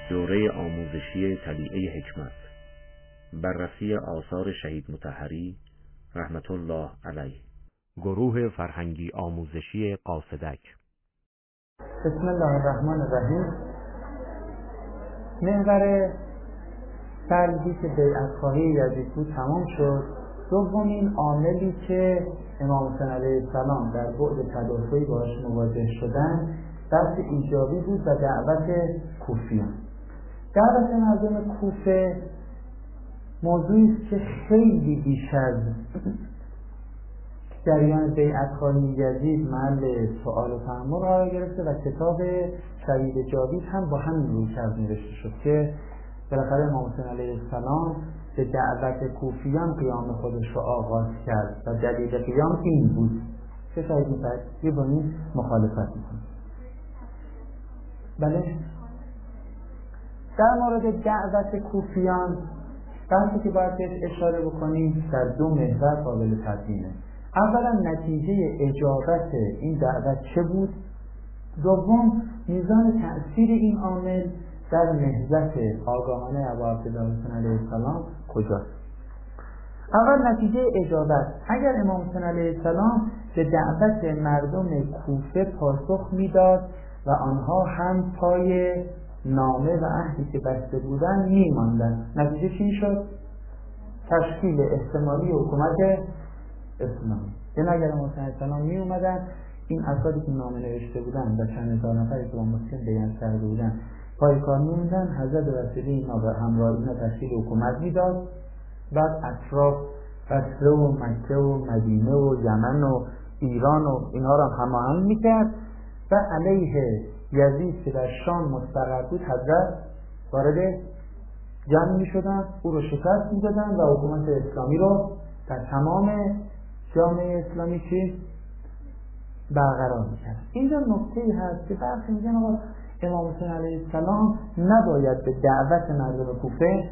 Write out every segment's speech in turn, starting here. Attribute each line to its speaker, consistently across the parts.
Speaker 1: دوره آموزشی طلیعه حکمت، بررسی آثار شهید مطهری رحمت الله علیه، گروه فرهنگی آموزشی قاصدک.
Speaker 2: بسم الله الرحمن الرحیم. محور سلبی که بیعت‌خواهی یزید بود تمام شد. دومین عاملی که امام حسین علیه السلام در بعد تدافعی باهاش مواجه شدن دست ایجابی بود و دعوت کوفیان. دعوت مردم کوفه موضوعی است که خیلی بیش از جریان بیعت‌خواهی یزید محل سؤال و تأمل قرار گرفته و کتاب شهید جاوید هم با همین رویکرد نوشته شد که بالاخره امام حسین علیه السلام به دعوت کوفیان قیام خودش رو آغاز کرد و دلیل قیام این بود که شهید مطهری با این مخالفت میکنه. بله، در مورد دعوت کوفیان بحثی که باید بهش اشاره بکنیم در دو محور قابل تبیینه. اولا نتیجه اجابت این دعوت چه بود؟ دوم میزان تأثیر این عامل در نهضت آگاهانه ابو عبدالله حسین علیه السلام کجاست؟ اول نتیجه اجابت. اگر امام حسین علیه السلام به دعوت مردم کوفه پاسخ میداد و آنها هم پای نامه و عهدی که بسته بودن میماندن، نتیجه چی شد؟ تشکیل احتمالی حکومت اسلامی. یعنی اگر امام حسین علیه السلام می اومدن، این افرادی که نامه نوشته بودن و چند هزار نفری که با مسلم بیعت کرده بودن پای کار میموندن، حضرت وسیله اینا و همراه اینا تشکیل حکومت میداد. بعد اطراف بصره و مکه و مدینه و یمن و ایران و اینها را هماهنگ میکرد و علیه یزید که در شام مستقر بود حضرت وارد جنگ میشدن، او رو شکست میدادن و حکومت اسلامی رو در تمام جامعه اسلامی چی؟ برقرار میکرد. اینجا نکته‌ای هست که برخی میگن آقا امام حسین علیه السلام نباید به دعوت مردم کوفه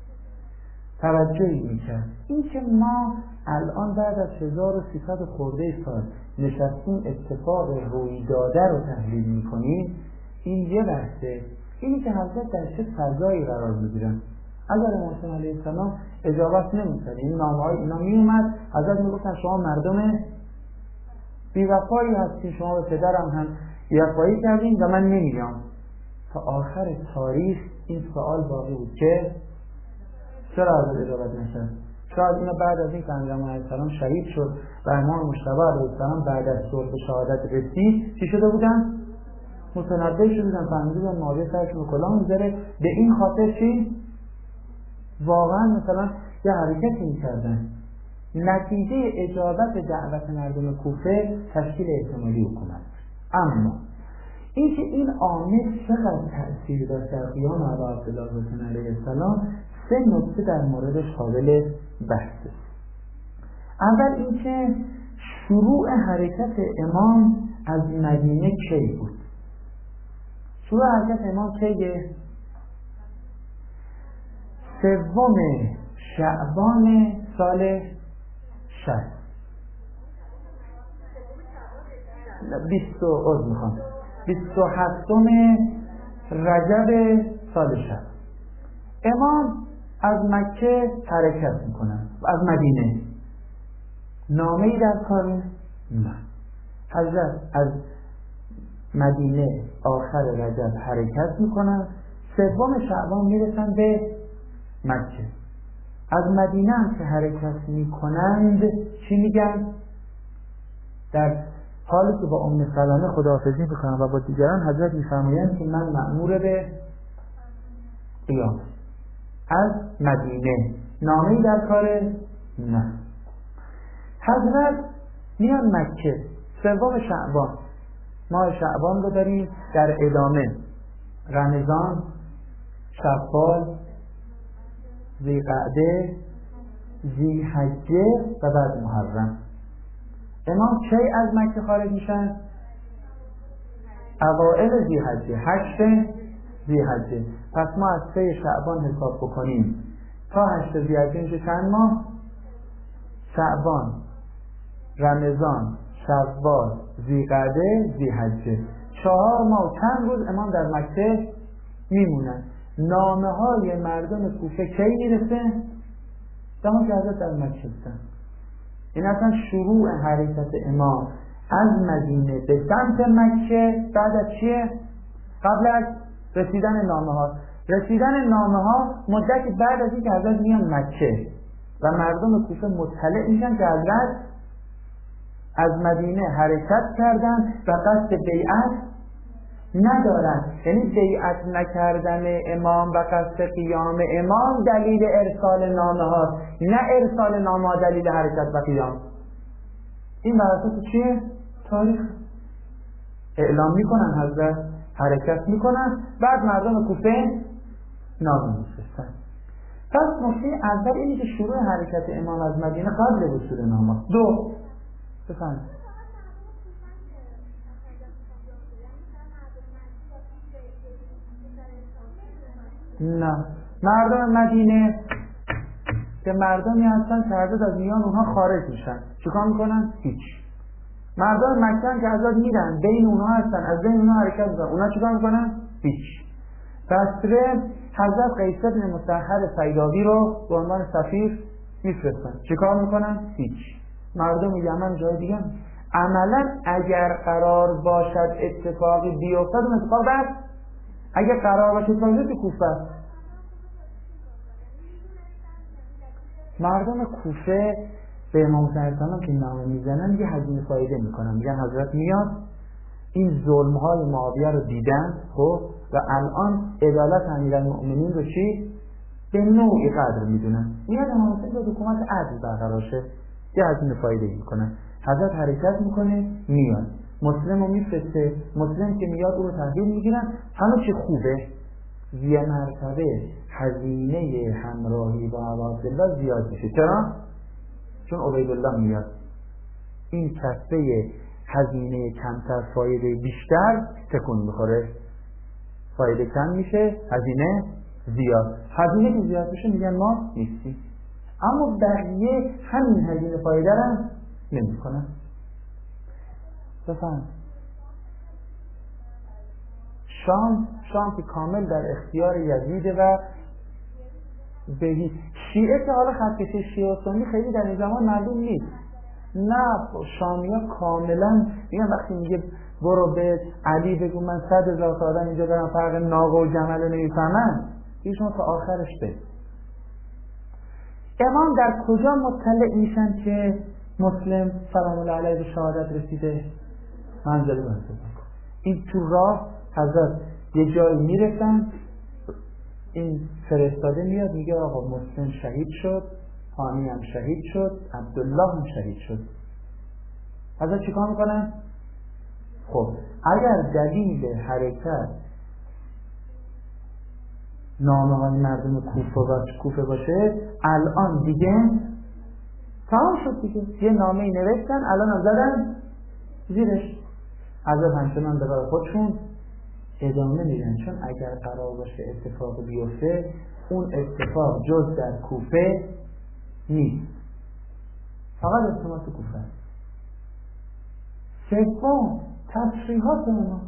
Speaker 2: توجهی میکرد. این که ما الان بعد از 1300 خورده سال نشستیم اتفاق روی داده رو تحلیل میکنیم، این یه بحثه. اینی که حضرت در چه فضایی قرار میگیرن. اگر امام حسین علیه السلام اجابت نمیکرد، این نامه‌های اینا میومد، حضرت میگفتن شما مردم بی‌وفایی هستین، شما به پدرم هم بی‌وفایی کردین و من نمیام. تا آخر تاریخ این سوال باقی بود که چرا حضرت اجابت نشد؟ شاید اینا بعد از این که انجام علیه السلام شهید شد و امام مجتبی علیه السلام بعد از صلح شهادت رسید چی شده بودن؟ متنبه شده بودن، فهمیده بودن معاویه سرشون رو کلاه میذاره. به این خاطر چی؟ واقعا مثلا یه حرکتی میکردن. نتیجه اجابت دعوت مردم کوفه تشکیل احتمالی حکومت. اما اینکه این عامل چقدر تأثیر داشت در قیام ابو عبدالله حسین علیه السلام، سه نکته در موردش قابل بحثه. اول اینکه شروع حرکت امام از مدینه کی بود؟ شروع حرکت امام کیه؟ 3 شعبان سال 27 رجب سال 60 امام از مکه حرکت میکنن و از مدینه. نامه‌ای در کاره؟ نه. حضرت از مدینه آخر رجب حرکت میکنن، 3 شعبان میرسن به مکه. از مدینه هم که حرکت میکنند چی میگن؟ در حالی که با ام سلمه خداحافظی میکنن و با دیگران، حضرت میفرمایند که من مأمور به قیام. از مدینه نامه‌ای در کاره؟ نه. حضرت میان مکه 3 شعبان، ماه شعبان رو داریم، در ادامه رمضان، شوال، ذی‌قعده، ذی‌حجه و بعد محرم. امام کی از مکه خارج میشن؟ اوائل ذی‌حجه، 8 ذی‌حجه. پس ما از 3 شعبان حساب بکنیم تا 8 ذی‌حجه میشه چند ماه؟ شعبان، رمضان، شوال، ذی‌قعده، ذی‌حجه. 4 ماه و چند روز امام در مکه میمونن. نامه های مردم کوفه کی میرسه؟ زمان که حضرت در مکه بودن. این اصلا شروع حرکت امام از مدینه به سمت مکه بعد از چیه؟ قبل از رسیدن نامه ها. رسیدن نامه ها مدتی بعد از این که حضرت میان مکه و مردم کوفه مطلع میشن که حضرت از مدینه حرکت کردن و قصد بیعت ندارن. یعنی بیعت نکردن امام و قصد قیام امام دلیل ارسال نامه ها، نه ارسال نامه ها دلیل حرکت و قیام. این بر اساس چیه؟ تاریخ اعلام میکنن، حضرت حرکت میکنن، بعد مردم کوفه نامه میفرستن. پس نکته اول اینه که شروع حرکت امام از مدینه قبل وصول نامه. دو، بفرمایید. نه، مردم مدینه که مردمی هستن که حضرت از میان اونها خارج میشن، چیکار میکنن؟ هیچ. مردم مکه که حضرت میرن بین اونها هستن، از بین اونها حرکت میکنن، اونها چیکار میکنن؟ هیچ. بصره حضرت قیس بن مسحر سیداوی رو به عنوان سفیر میفرستن، چیکار میکنن؟ هیچ. مردم یمن جای دیگه عملا اگر قرار باشد اتفاقی بیفتد اون اتفاق بعد اگر قرار باشه اتفاقی تو کوفه، مردم کوفه به امام حسین که نامه میزنن یه هزینه فایده میکنن، میگن حضرت میاد این ظلمهای معاویه رو دیدن خب و الان عدالت امیرالمؤمنین رو چی؟ به نوعی قدر میدونن، میاد امام حسین رو حکومت عدل برقرار شه، یه هزینه فایده میکنن. حضرت حرکت میکنه میاد، مسلم رو میفرسته، مسلم که میاد او رو تحویل میگیرن، همه چی خوبه. یه مرتبه هزینه همراهی با عبدالله زیاد میشه. چرا؟ چون عبیدالله میاد، این کسبه هزینه کمتر فایده بیشتر تکون میخوره، فایده کم میشه هزینه زیاد. هزینه که زیاد میشه میگن ما نیستیم، اما بقیه همین هزینه فایده رو نمی کنن. بفهم شام که کامل در اختیار یزیده و بهی شیعه که حالا خطکشی شیعه و سنی خیلی در این زمان معلوم نیست. نه، شامیا کاملا میگن وقتی میگه برو به علی بگو من 100,000 تا آدم اینجا دارم فرق ناقه و جمل رو نمیفهمن، ایشون تا آخرش به امام در کجا مطلع میشن که مسلم سلام الله علیه به شهادت رسیده؟ منزل این تو راه حضرت یه جایی میرسن، این فرستاده میاد میگه آقا مسلم شهید شد، حامی هم شهید شد، عبدالله هم شهید شد. حضرت چیکار میکنن؟ خب اگر دلیل حرکت نامه های مردم کوفه باشه الان دیگه تمام شد دیگه، یه نامه ای نوشتن الان هم زدن زیرش، حضرت همچنان به راه خودشون ادامه میدن، چون اگر قرار باشه اتفاق بیفته اون اتفاق جز در کوفه نیست، فقط اتفاق کوفه. سوم تصریحات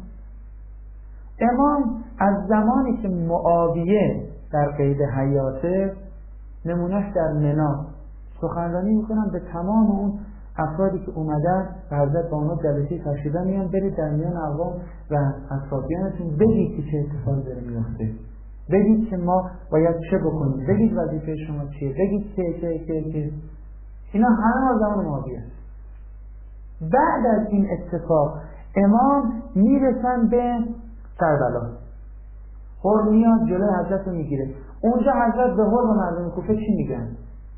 Speaker 2: امام از زمانی که معاویه در قید حیاته نمونهش در منا سخنرانی میکنن به تمام اون افرادی که اومدن و حضرت با اونا جلسه تشریدن، میان برید در میان عوام و اصحابیانتون بگید که چه اتفاقی داره میفته، بگید که ما باید چه بکنیم، بگید وظیفه شما چیه، بگید که اینا همه از زمان معاویه. بعد از این اتفاق امام میرسن به کربلا، خور میاد جلوی حضرت رو میگیره، اونجا حضرت به هر و مردم کوفه چی میگن؟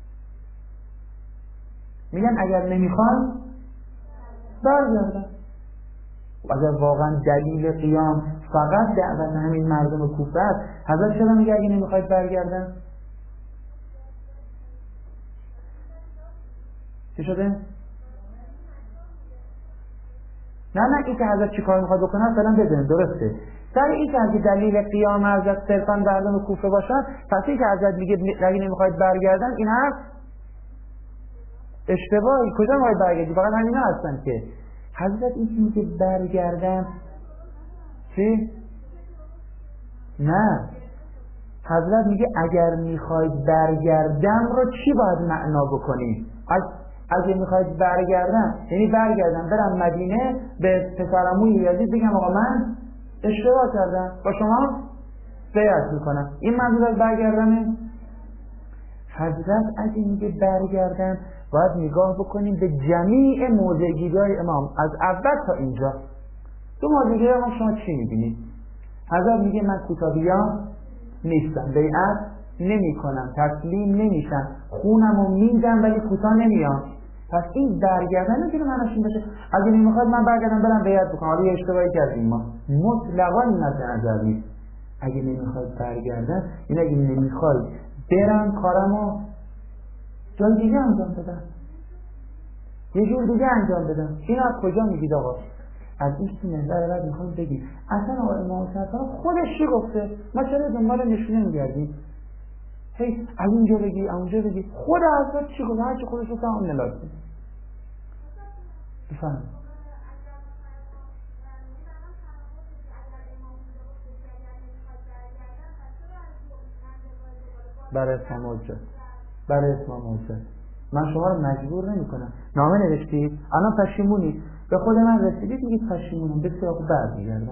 Speaker 2: میگن اگر نمیخوان برگردن. اگر واقعا دلیل قیام فقط دعوت همین مردم کوفه است، حضرت چرا میگه اگه نمیخواید برگردن؟ چی شده؟ نه این که حضرت چی کار میخواد بکنه فعلا بزنید، درسته. در این که اگه دلیل قیام حضرت صرفا مردم کوفه باشن، پس این که حضرت میگه اگه نمیخواید برگردن این حرف اشتباهی. کجا میخواید برگردی؟ فقط همینا هستن که حضرت این که میگه برگردن چی؟ نه حضرت میگه اگر میخواید برگردم رو چی باید معنا بکنیم؟ اگه میخواید برگردم یعنی برگردم برم مدینه به پسرعموی یزید بگم آقا من اشتباه کردم با شما بیعت میکنم، این منظور از برگردنه؟ حضرت اگه میگه برگردم باید نگاه بکنیم به جمیع موضع‌گیری‌های امام از اول تا اینجا. تو موضع‌گیری امام شما چی میبینید؟ حضرت میگه من کوتاهیان نیستم، بیعت نمی کنم، تسلیم نمیشم، خونمو میدم ولی کوتاه نمیام. پس این برگردن نمیتونه معناش این باشه اگه نمیخواد من برگردم برم بیعت بکنم حالا یه اشتباهی کردیم ما. مطلقا این نظر نیست. اگه نمیخواد برگردن این اگه نمیخواد برم کارمو جای دیگه انجام بدم، یه جور دیگه انجام بدم. این از کجا میگید آقا؟ از این منبر بعد میخوام بگید اصلا آقا امام حسین خودش چی گفته؟ ما چرا دنبال نشونه میگردیم؟ هی از اینجا بگی اونجا بگی، خود حضرت چی گفته؟ هرچی خودش گفته همون لازم. بفهم برای اسمام حجت، برای اسمام حجت من شما رو مجبور نمی کنم. نامه نوشتید الان پشیمونید، به خود من رسیدید میگید پشیمونم، بسیار خوب برمیگردم.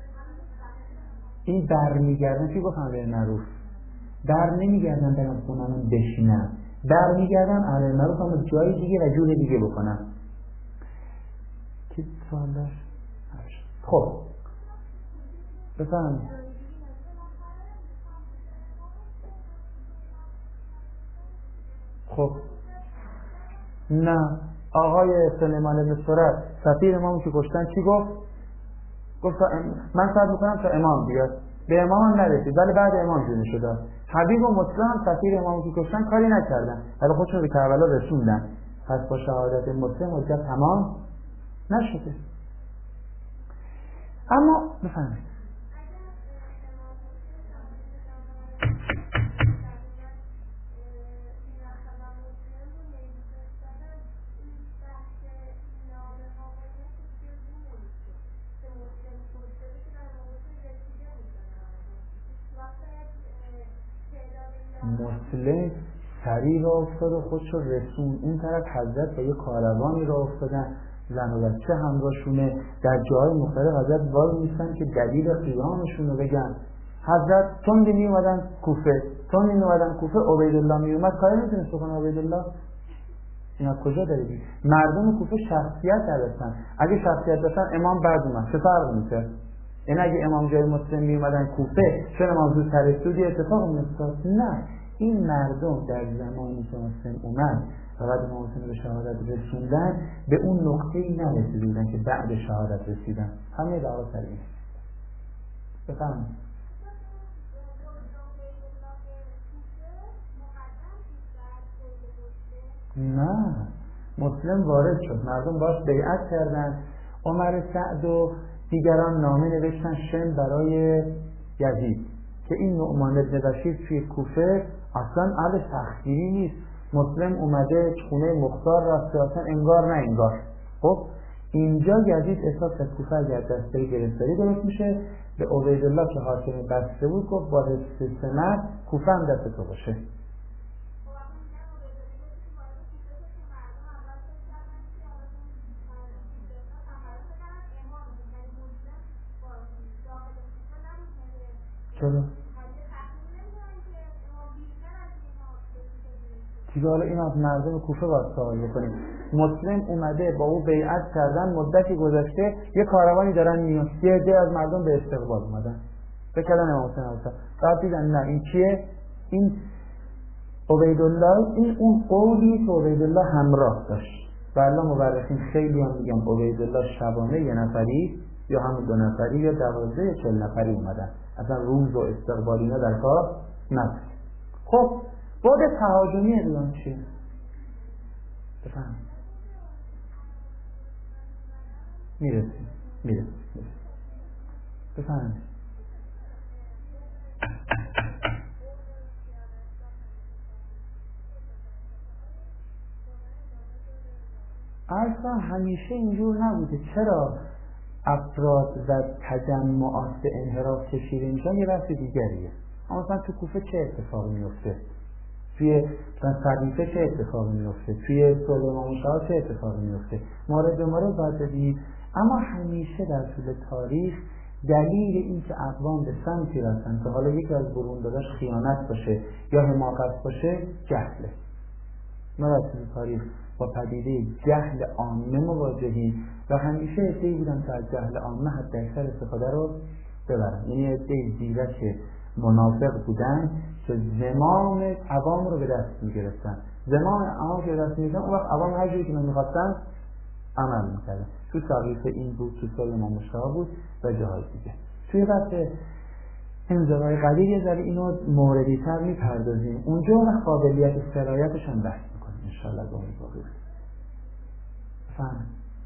Speaker 2: این برمیگردن چی گفتم به معروف؟ بر نمیگردم برم خونم بشینم، برمیگردم امر معروف هم جای دیگه و جور دیگه بکنم. کی سوال داشت؟ خب بفرمایید. خب نه، آقای سلیمان بن سرد سفیر امامو که کشتن چی گفت؟ گفت من صبر میکنم تا امام بیاد. به امام هم نرسید ولی بعد امام جون شد. حبیب و مسلم سفیر امامو که کشتن کاری نکردن ولی خودشون به کربلا رسوندن. پس با شهادت مسلم حجت تمام نشده. اما بفرمایید. مسلم سریع را افتاد و خودش رو رسون. اون طرف حضرت با یه کاروانی را افتادن، زن و بچه همراهشونه، در جاهای مختلف حضرت وای میستن که دلیل قیامشون رو بگن. حضرت تندی می اومدن کوفه، عبیدالله می اومد کاری نمیتونست بکنه. عبیدالله اینا کجا دارید؟ مردم کوفه شخصیت داشتن، اگه شخصیت داشتن امام بعد اومد چه فرق میکرد؟ این اگه امام جای مسلم می اومدن کوفه چرا امام زود ترسودی اتفاق میافتاد؟ نه، این مردم در زمانی که مسلم اومد و بعد امام حسین به شهادت رسوندن به اون نقطه‌ای نرسیدن که بعد شهادت رسیدن. همه دعوا سر این. بفرمایید. نه، مسلم وارد شد، مردم باش بیعت کردن. عمر سعد و دیگران نامه نوشتن شن برای یزید که این نعمان بن بشیر توی کوفه اصلا اهل تخدیری نیست، مسلم اومده خونه مختار رفته، اصلا انگار نه انگار. خب اینجا یزید احساس از کوفه اگر دسته‌ای گرفتاری درست میشه، به عبیدالله که حاکم بسته بود گفت با حفظ سمت کوفه هم دست تو باشه. چرا؟ دیگه حالا این از مردم کوفه باید سوال بکنیم. مسلم اومده با او بیعت کردن، مدتی گذشته یه کاروانی دارن میان، یه عده از مردم به استقبال اومدن بکردن امام حسین علیه بعد دیدن نه این کیه؟ این عبیدالله. این اون قولی که عبیدالله همراه داشت و الله مورخین خیلی هم میگن عبیدالله شبانه یه نفری یا همون 2 نفری یا 12 یا 40 نفری اومدن، اصلا روز و استقبال اینا در کار نبود. خب بعد تهاجمی اعلام چیه؟ بفهم میرسیم بفهم. اصلا همیشه اینجور نبوده. چرا افراد و تجمعات به انحراف کشیده میشن یه بحث دیگریه. اما مثلا تو کوفه چه اتفاقی میفته، توی صدیفه چه اتفاقی میفته، توی صلح امام موسی چه اتفاقی میفته، مورد به مورد باید ببینید. اما همیشه در طول تاریخ دلیل این که اقوام به سمتی رفتن که حالا یکی از برونداداش خیانت باشه یا حماقت باشه، جهله. ما در طول تاریخ با پدیده جهل عامه مواجهیم و همیشه عده‌ای بودن که از جهل عامه حد اکثر استفاده رو ببرن. یعنی عده‌ای زیرک منافق بودن که زمام عوام رو به دست میگرفتن، زمام عوام که به دست میگرفتن، اون وقت عوام هر جوری که میخواستن عمل میکردن. تو صحیفه این بود، تو صلح امام موسی بود و جاهای دیگه. توی وقت انزوای قدیر یه ذره اینو موردی تر میپردازیم اونجا و قابلیت سرایتش هم بحث میکنیم انشاءالله. باقی فهم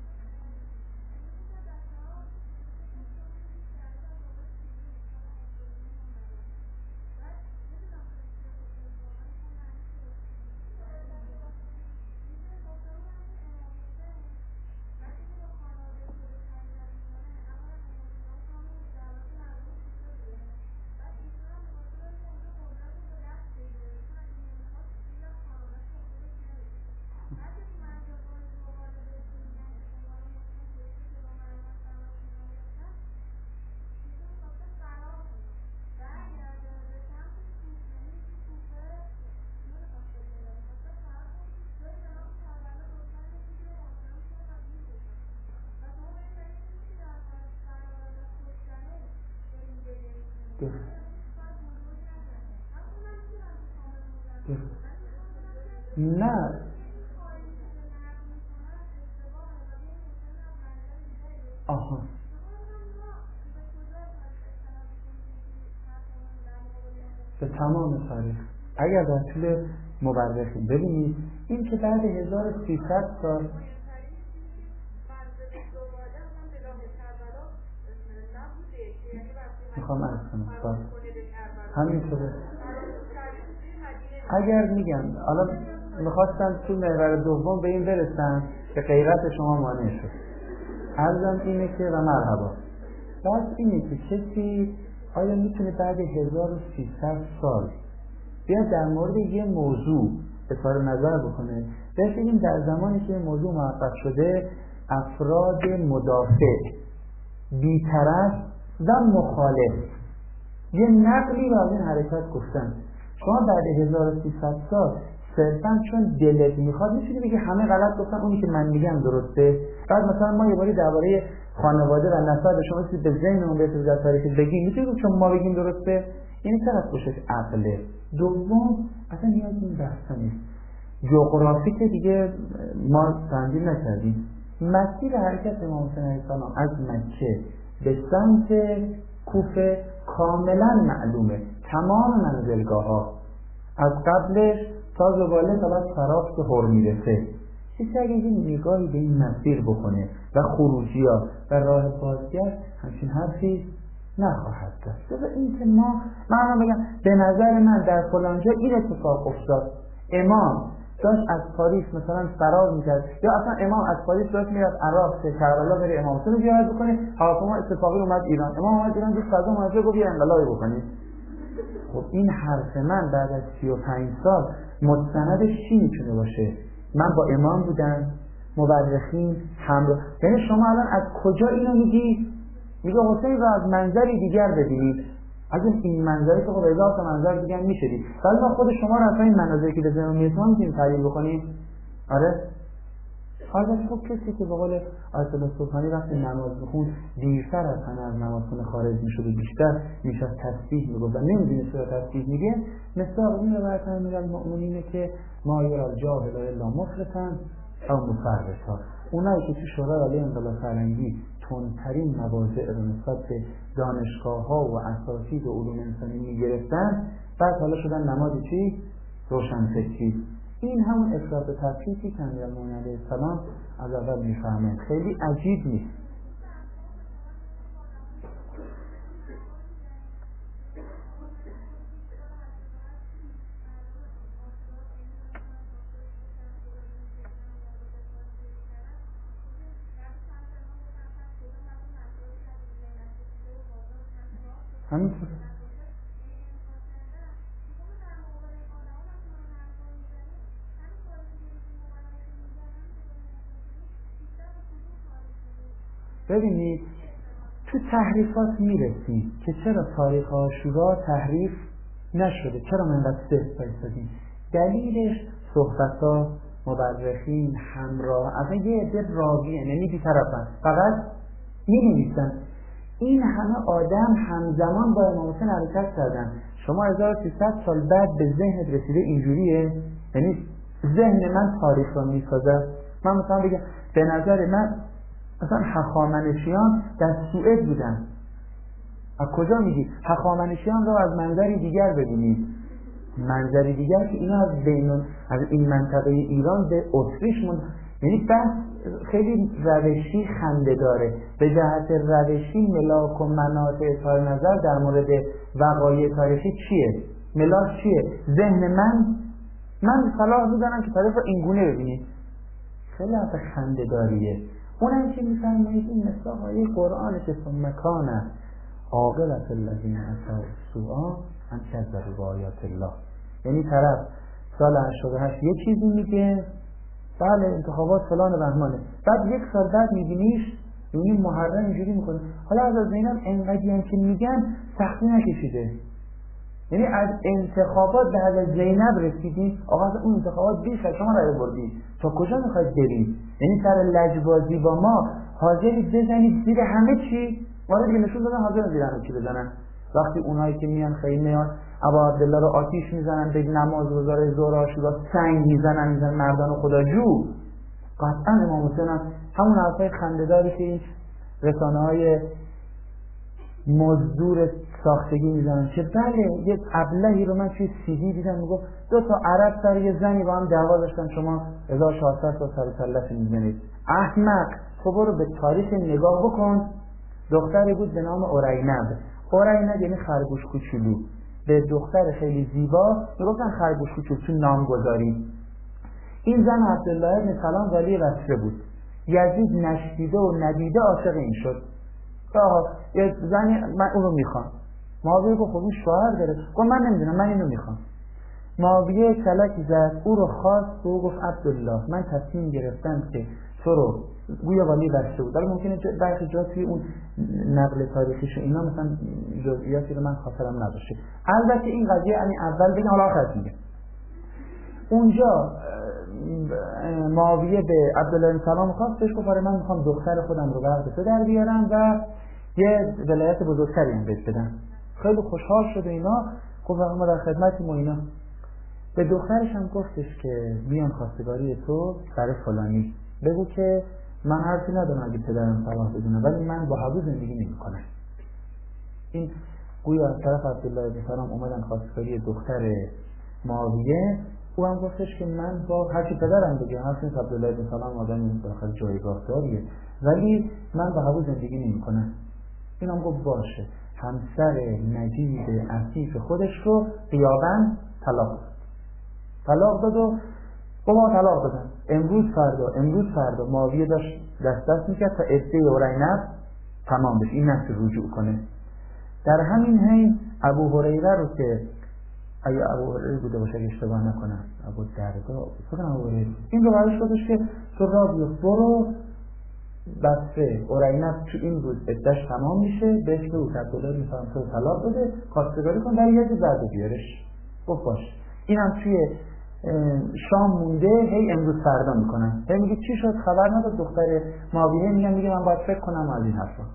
Speaker 2: نه آها به تمام تاریخ اگر در طول مورخین ببینید این که بعد 1300 سال میخوام عرض کنم همینطوره. اگر میگم حالا میخواستم تو محور دوم به این برسن که غیرت شما مانع شد، عرضم اینه که و مرحبا بس اینه که کسی آیا میتونه بعد 1300 سال بیاد در مورد یه موضوع اظهار نظر بکنه؟ بهش بگیم در زمانی که موضوع محقق شده افراد مدافع، بی‌طرف و مخالف یه نقلی رو از این حرکت گفتن. شما بعد 1300 سال صرفاً چون دلت میخواد میتونی بگی همه غلط گفتن، اونی که من میگم درسته. بعد مثلا ما یه باری درباره خانواده و نسب شما چیزی به ذهنمون برسه در تاریخ بگیم، میتونیم چون ما بگیم درسته؟ این طرف باشش عقله. دوم اصلا نیاز این بحثا نیست. جغرافی که دیگه ما تنظیم نکردیم. مسیر حرکت امام حسین علیه السلام از مکه به سمت کوفه کاملا معلومه. تمام منزلگاه‌ها از قبلش تا زباله تا بعد فراخ که هر میرسه. کسی اگه یه نگاهی به این مسیر بکنه و خروجی‌ها و راه بازگشت همچین حرفی نخواهد داشت. و این که من بگم به نظر من در فلانجا این اتفاق افتاد، امام داشت از پاریس مثلا فرار میکرد یا اصلا امام از پاریس داشت میرفت عراق که کربلا بره امام حسین رو زیارت بکنه، هواپیما اتفاقی اومد ایران، امام اومد ایران دید فضا مناسب گفت یه انقلابی بکنید. خب این حرف من بعد از 35 سال مستندش چی میتونه باشه؟ من با امام بودم، مورخین همراه. یعنی شما الان از کجا اینو میگی؟ میگه حسین رو از منظری دیگر ببینید. از این منظری که خب هزار تا منظر دیگه هم میشدی، ولی ما خود شما رو اصلا این مناظری که به ذهن میاد ما میتونیم تحلیل بکنیم. آره حالا خب کسی که به قول آیت الله سبحانی وقتی نماز میخوند دیرتر از همه از نمازخونه خارج میشد و بیشتر میشد تسبیح میگفت و نمیدونه چرا تسبیح میگه، مثال این رو براتون میگم مؤمنینه که ما یرا جاهل الا مفرطا او مفرطا، اونایی که تو شورای عالی انقلاب فرهنگی تندترین مواضع رو نسبت به دانشگاه‌ها و اساتید و علوم انسانی میگرفتن، بعد حالا شدن نماز چی؟ روشنفکری. این همون افراط و تفریطی که امیرالمومنین علیه السلام از اول میفهمه، خیلی عجیب نیست. همینطور ببینید تو تحریفات میرسیم که چرا تاریخ عاشورا تحریف نشده، چرا من انقدر صحت بایستادیم. دلیلش صحبت‌ها، مورخین، همراه، اصلا یه عده راوی، یعنی بی‌طرفن، فقط می‌نویسن. این همه آدم همزمان با امام حسین حرکت کردن. شما 1300 سال بعد به ذهنت رسیده اینجوریه؟ یعنی ذهن من تاریخ رو می‌سازه. من مثلا بگم به نظر من مثلا هخامنشیان در سوئد بودن. از کجا میگی؟ هخامنشیان رو از منظری دیگر ببینید. منظری دیگر که اینا از این منطقه ایران به اتریش یعنی بس خیلی روشی خنده داره. به جهت روشی ملاک و مناط اظهار نظر در مورد وقایع تاریخی چیه؟ ملاک چیه؟ ذهن من صلاح میدانم که تاریخ رو اینگونه ببینید. خیلی حرف خنده داریه. اونم که میفرمایید این مثلا آیه قرآن که ثم کان عاقبة الذین اساءوا السوء ان کذبوا بآیات الله. یعنی طرف سال 88 یه چیزی میگه، بله انتخابات فلان بهمانه، بعد یک سال بعد میبینیش این محرم اینجوری میکنه. حالا از زینب انقدی هم که میگن سختی نکشیده، یعنی از انتخابات به حضرت زینب رسیدیم. آقا از اون انتخابات بیش شما رای بردید، تا کجا میخواید برید؟ یعنی سر لجبازی با ما حاضرید بزنید زیر همه چی؟ ما دیگه نشون دادن حاضر زیر همه چی بزنن. وقتی اونایی که میان خیمه ابا عبدالله رو آتیش میزنن، به نماز گزار ظهر عاشورا سنگ میزنن مردان خداجو، قطعا امام حسین هم همون حرفای خنده‌داری که این رسانه‌های مزدور ساختگی میزنن که بله یک ابلهی رو من توی CD دیدم میگفت 2 تا عرب سر یه زنی با هم دعوا داشتن، شما 1400 تا سر کله‌اش میزنید. احمق. خب برو به تاریخ نگاه بکن. دختری بود به نام اورینب. اورینب یعنی خرگوش کوچولو. به دختر خیلی زیبا میگفتن خرگوش کوچولو تو نامگذاری. این زن عبدالله بن سلام ولی بصره بود. یزید نشدیده و ندیده عاشق این شد. یه زنی من اونو میخوام. معاویه گفت خب این شوهر داره. گفت من نمیدونم، من اینو میخوام. معاویه کلکی زد، او رو خواست و گفت عبدالله من تصمیم گرفتم که تو رو، گویا ولی بسته بود، ولی ممکنه برخی جا توی اون نقل تاریخیش اینا مثلا جزئیاتی رو من خاطرم نداشته. البته این قضیه یعنی اول بگم حالا آخر میگم. اونجا معاویه به عبدالله بن سلام خواست، بهش گفت من میخوام دختر خودم رو وقت تو در بیارم و یه ولایت بزرگتری هم بهش بدم. خیلی خوشحال شده اینا، گفت ما در خدمتیم و اینا. به دخترش هم گفتش که میان خواستگاری تو برای فلانی، بگو که من حرفی ندارم اگه پدرم صلاح بدونه، ولی من با حبو زندگی نمی‌کنم. این گویا از طرف عبدالله بن سلام اومدن خواستگاری دختر معاویه. او هم گفتش که من با هرچی پدرم بگه، حرف نیست، عبدالله بن سلام آدمی بالاخره جایگاه داریه، ولی من با حبو زندگی نمی‌کنم. این هم گفت باشه. همسر نجیب عفیف خودش رو غیاباً طلاق داد و با ما طلاق دادن. امروز فردا معاویه داشت دست میکرد تا عده اورینب تمام بشه، این نفس رجوع کنه. در همین حین ابو هریره رو که اگه ابو هریره بوده باشه اگه اشتباه نکنم، ابو دردا فکر ابو هریره، این رو برش گفتش که تو را برو بسته اورینب تو این روز عده‌اش تمام میشه، بهش بگو که عبدالله میفهم تو طلاق بده، خواستگاری کن، در یه زرد بیارش. گفت باش. اینم توی شام مونده، هی امروز فردا میکنن. هی میگه چی شد؟ خبر نداد دختر معاویه؟ میگه من باید فکر کنم از این حرفا.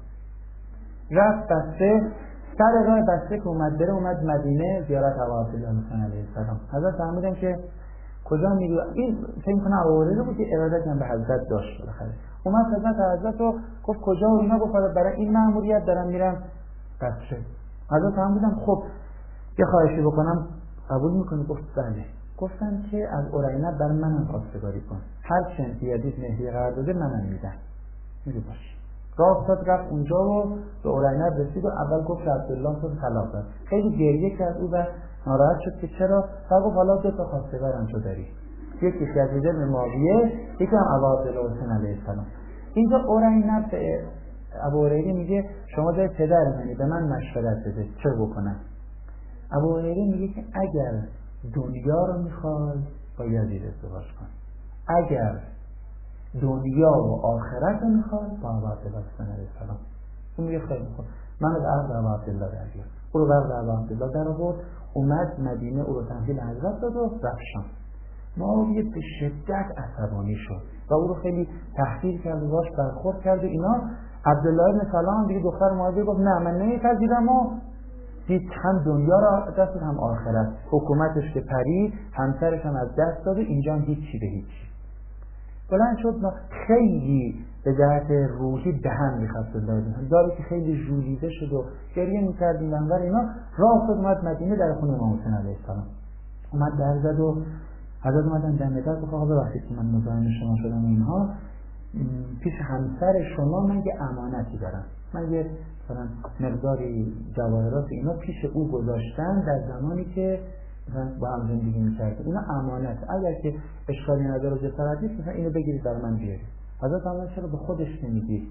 Speaker 2: رفت بسته، سر راه بسته که اومد مدینه زیارت ابو عبدالله علیه السلام. حضرت فرمودن که کجا میری؟ این فکر کنم ابو هریره بود که ارادت هم به حضرت داشت. بالاخره اومد حضرت رو گفت کجا؟ و اینا گفت برای این مأموریت دارم میرم بسته. حضرت فرمودن خب یه خواهشی بکنم قبول میکنی؟ گفت بله. گفتن که از اورینب برای منم خواستگاری کن، هر چند یدید مهدی قرار داده منم میدم. میگه باش. راه افتاد رفت اونجا و به اورینب رسید و اول گفت عبدالله تو طلاق داد. خیلی گریه کرد او و ناراحت شد که چرا؟ گفت حالا 2 تا خواستگارم تو داری، یکی یزید بن معاویه، یکی هم ابو عبدالله حسین علیه السلام. اینجا اورینب به ابو هریره میگه شما جای پدر منی، به من مشورت بده چه بکنم. ابو هریره میگه که اگر دنیا رو میخوای با یزید ازدواج کن، اگر دنیا و آخرت رو میخواد با ابا عبدالله علیه السلام. اون میگه خیلی خوب، من از عرض ابا عبدالله در بیار. او رو برد ابا عبدالله در آورد، اومد مدینه، او رو تحویل حضرت داد و رفت شام. معاویه به شدت عصبانی شد و او رو خیلی تحقیر کرد و باش برخورد کرد و اینا. عبدالله بن سلام دیگه دختر معاویه گفت نه من نمیپذیرم و دید هم دنیا را دست هم آخرت، حکومتش که پرید، همسرش هم از دست داد و اینجا هم هیچی به هیچی. بلند شد خیلی به جهت روحی به هم می‌خواست داره که خیلی ژولیده شد و گریه می‌کرد این منور اینا. راه افتاد اومد مدینه، در خونه امام حسین علیه السلام اومد در زد و حضرت اومدن دم در گفت آقا ببخشید که من مزاحم شما شدم اینها، پیش همسر شما من یه امانتی دارم، من یه مثلا مقداری جواهرات اینا پیش او گذاشتن در زمانی که با هم زندگی می‌کرد، اینا امانت، اگر که اشکالی نداره و جسارت نیست مثلا اینو بگیرید برای من بیارید. حضرت فرمود چرا به خودش نمیگی؟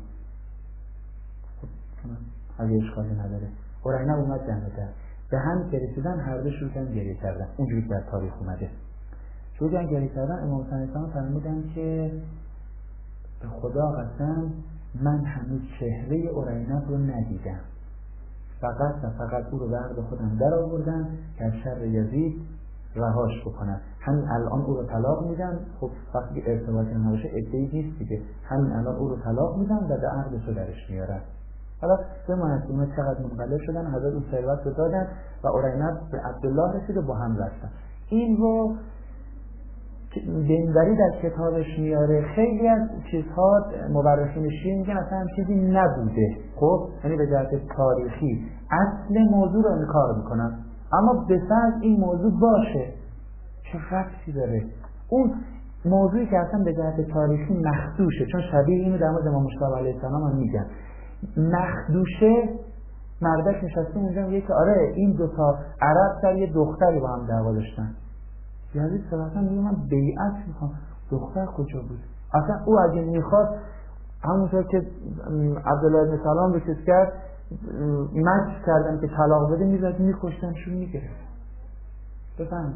Speaker 2: اگه اشکالی نداره. قرینه اومد دم در به هم که رسیدن هر دو شروع کردن گریه کردن. اونجوری در تاریخ اومده شروع کردن گریه کردن. امام حسین علیه السلام فرمودن که به خدا قسم من هنوز چهره قرینه رو ندیدم، فقط او رو به عقد خودم در آوردن که از شر یزید رهاش بکنن. همین الان او رو طلاق میدن. خب وقتی ارتباطی نباشه عده‌ای نیست دیگه، همین الان او رو طلاق میدن و به عقدش رو درش میارن. حالا به مناسبه چقدر منقلب شدن، حضرت اون ثروت رو دادن و قرینه به عبدالله رسید و با هم رفتن. این رو دینبری در کتابش میاره. خیلی از چیزها مورخین شیعه میگن اصلا هم چیزی نبوده، خب یعنی به جهت تاریخی اصل موضوع رو انکار میکنن، اما به فرض این موضوع باشه چه ربطی داره؟ اون موضوعی که اصلا به جهت تاریخی مخدوشه، چون شبیه اینو در مورد امام مصطفی علیه السلام هم میگن مخدوشه. مردک نشسته اونجا میگه که آره این دوتا عرب سر یه دختری با هم دعوا داشتن. یزید صراحتا میگه من بیعت میخوام. دختر کجا بود؟ اصلا او اگه میخواد همونطور که عبدالله بن سلام رو چیز کرد مجلس کردن که طلاق بده میزد میکشتنشون میگرفت. بفهم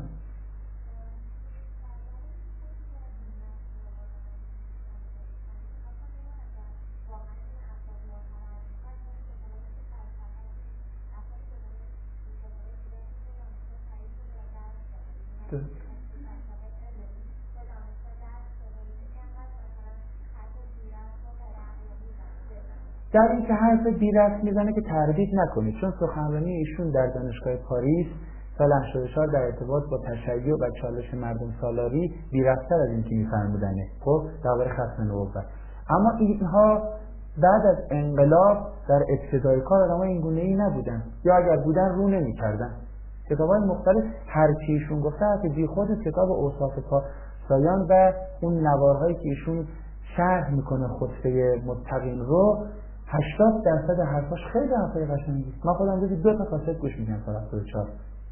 Speaker 2: در این که حرف بی‌ربط میزنه که تردید نکنید، چون سخنرانی ایشون در دانشگاه پاریس سال 84 در ارتباط با تشیع و چالش مردم سالاری بی‌ربط‌تر از این که می‌فرمودنه، خب درباره ختم نبوت. اما اینها بعد از انقلاب در ابتدای کار آدمای این گونه‌ای نبودن، یا اگر بودن رو نمی‌کردن. کتاب‌های مختلف هر چی ایشون گفته که بیخود کتاب اوصاف پاسایان و اون نوارهایی که ایشون شرح میکنه خطبه متقین رو 80% حرفاش خیلی حرفای قشنگی. من خودم روزی 2 تا کاست گوش میدم تا 74.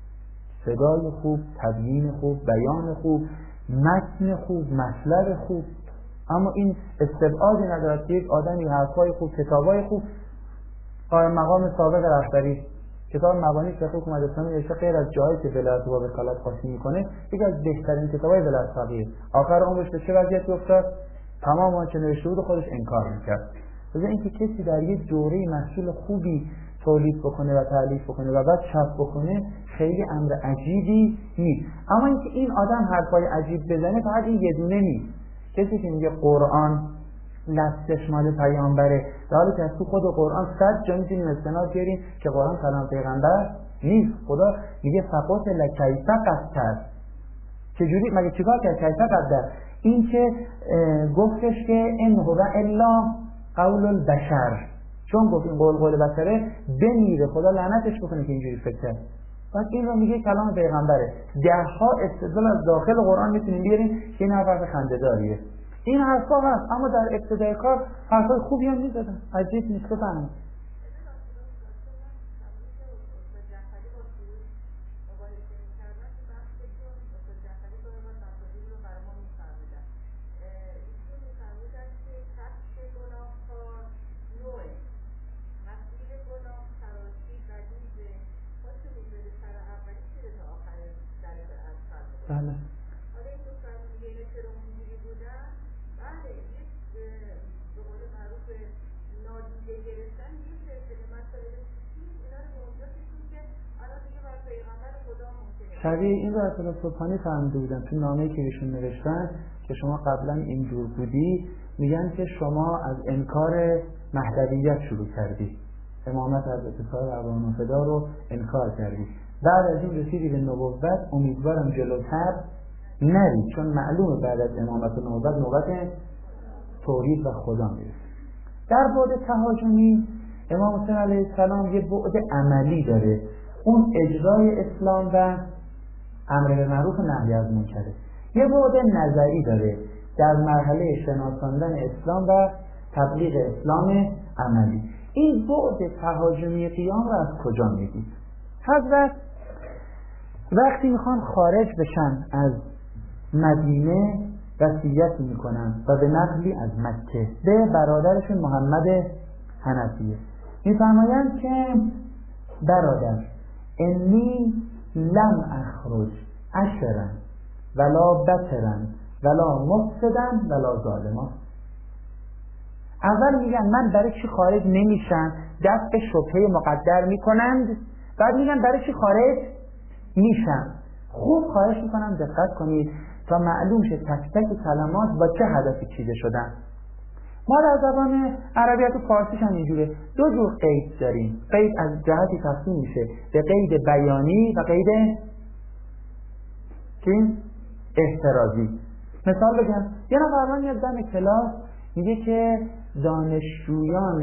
Speaker 2: صدای خوب، تبیین خوب، بیان خوب، متن خوب، مطلب خوب. اما این استبعادی ندارد که یک آدمی حرفای خوب، کتابای خوب. قائم مقام سابق رهبری کتاب مبانی فقه حکومت اسلامی نوشته غیر از جایی که ولایت و وکالت خاصی میکنه یکی از بهترین کتابای ولایت فقیه. آخر عمرش به چه وضعیتی افتاد؟ تمام آنچه نوشته بود خودش انکار میکرد. واسه اینکه کسی در یک دوره محصول خوبی تولید بکنه و تالیف بکنه و بعد چاپ بکنه خیلی امر عجیبی نیست. اما اینکه این آدم حرفای عجیب بزنه فقط این یه دونه نیست. کسی که میگه قرآن لفظش مال پیامبره، در حالی که از تو خود قرآن 100 جا میتونیم استناد بیاریم که قرآن کلام پیغمبر نیست. خدا میگه فقط لکیف قدر. چجوری مگه چیکار کرد کیف قدر؟ این که گفتش که ان هو الا قول البشر، چون گفت این قول بشره بمیره، خدا لعنتش بکنه که اینجوری فکر کرد. بعد این رو میگه کلام پیغمبره. دهها استدلال از داخل قرآن میتونیم بیاریم که این حرف خنده‌داریه. این حرفا هست، اما در ابتدای کار حرفای خوبی هم میزدن. عجیب نیست. بفهمید
Speaker 3: بله. به قول معروف نادیده گرفتن یه سلسله مسائل پیشین اینا رو به اونجا کشون که الان دیگه بر پیغمبر خدا ممکنه.
Speaker 2: شبیه این رو اصلا صبحانی فهمیده بودن تو نامه‌ای که ایشون نوشتن که شما قبلا اینجور بودی، میگن که شما از انکار مهدویت شروع کردی، امامت حضرت صاحب اقوام فدا رو انکار کردی، بعد از این رسیدی به نبوت، امیدوارم جلوتر نری چون معلومه بعد از امامت و نبوت توحید و خدا میرسه. در بعد تهاجمی امام حسین علیه السلام یه بعد عملی داره، اون اجرای اسلام و امر به معروف و نهی از منکره. یه بعد نظری داره در مرحله شناساندن اسلام و تبلیغ اسلام عملی. این بعد تهاجمی قیام رو از کجا میدید؟ حضرت وقتی میخوان خارج بشن از مدینه وصیت میکنن و به نقلی از مکه به برادرشون محمد حنفیه میفرمایند که برادر انی لم اخرج عشرا ولا بطرا ولا مفسدا ولا ظالما. اول میگن من برای چی خارج نمیشم، دست به شبهه مقدر میکنند، بعد میگن برای چی خارج میشم. خوب خواهش میکنم دقت کنید تا معلوم شه تک تک کلمات با چه هدفی چیده شدن. ما در زبان عربیت و فارسیش هم اینجوره، دو جور قید داریم. قید از جهتی تقسیم میشه به قید بیانی و قید احترازی. مثال بگم، یه نفر میاد دم کلاس میگه که دانشجویان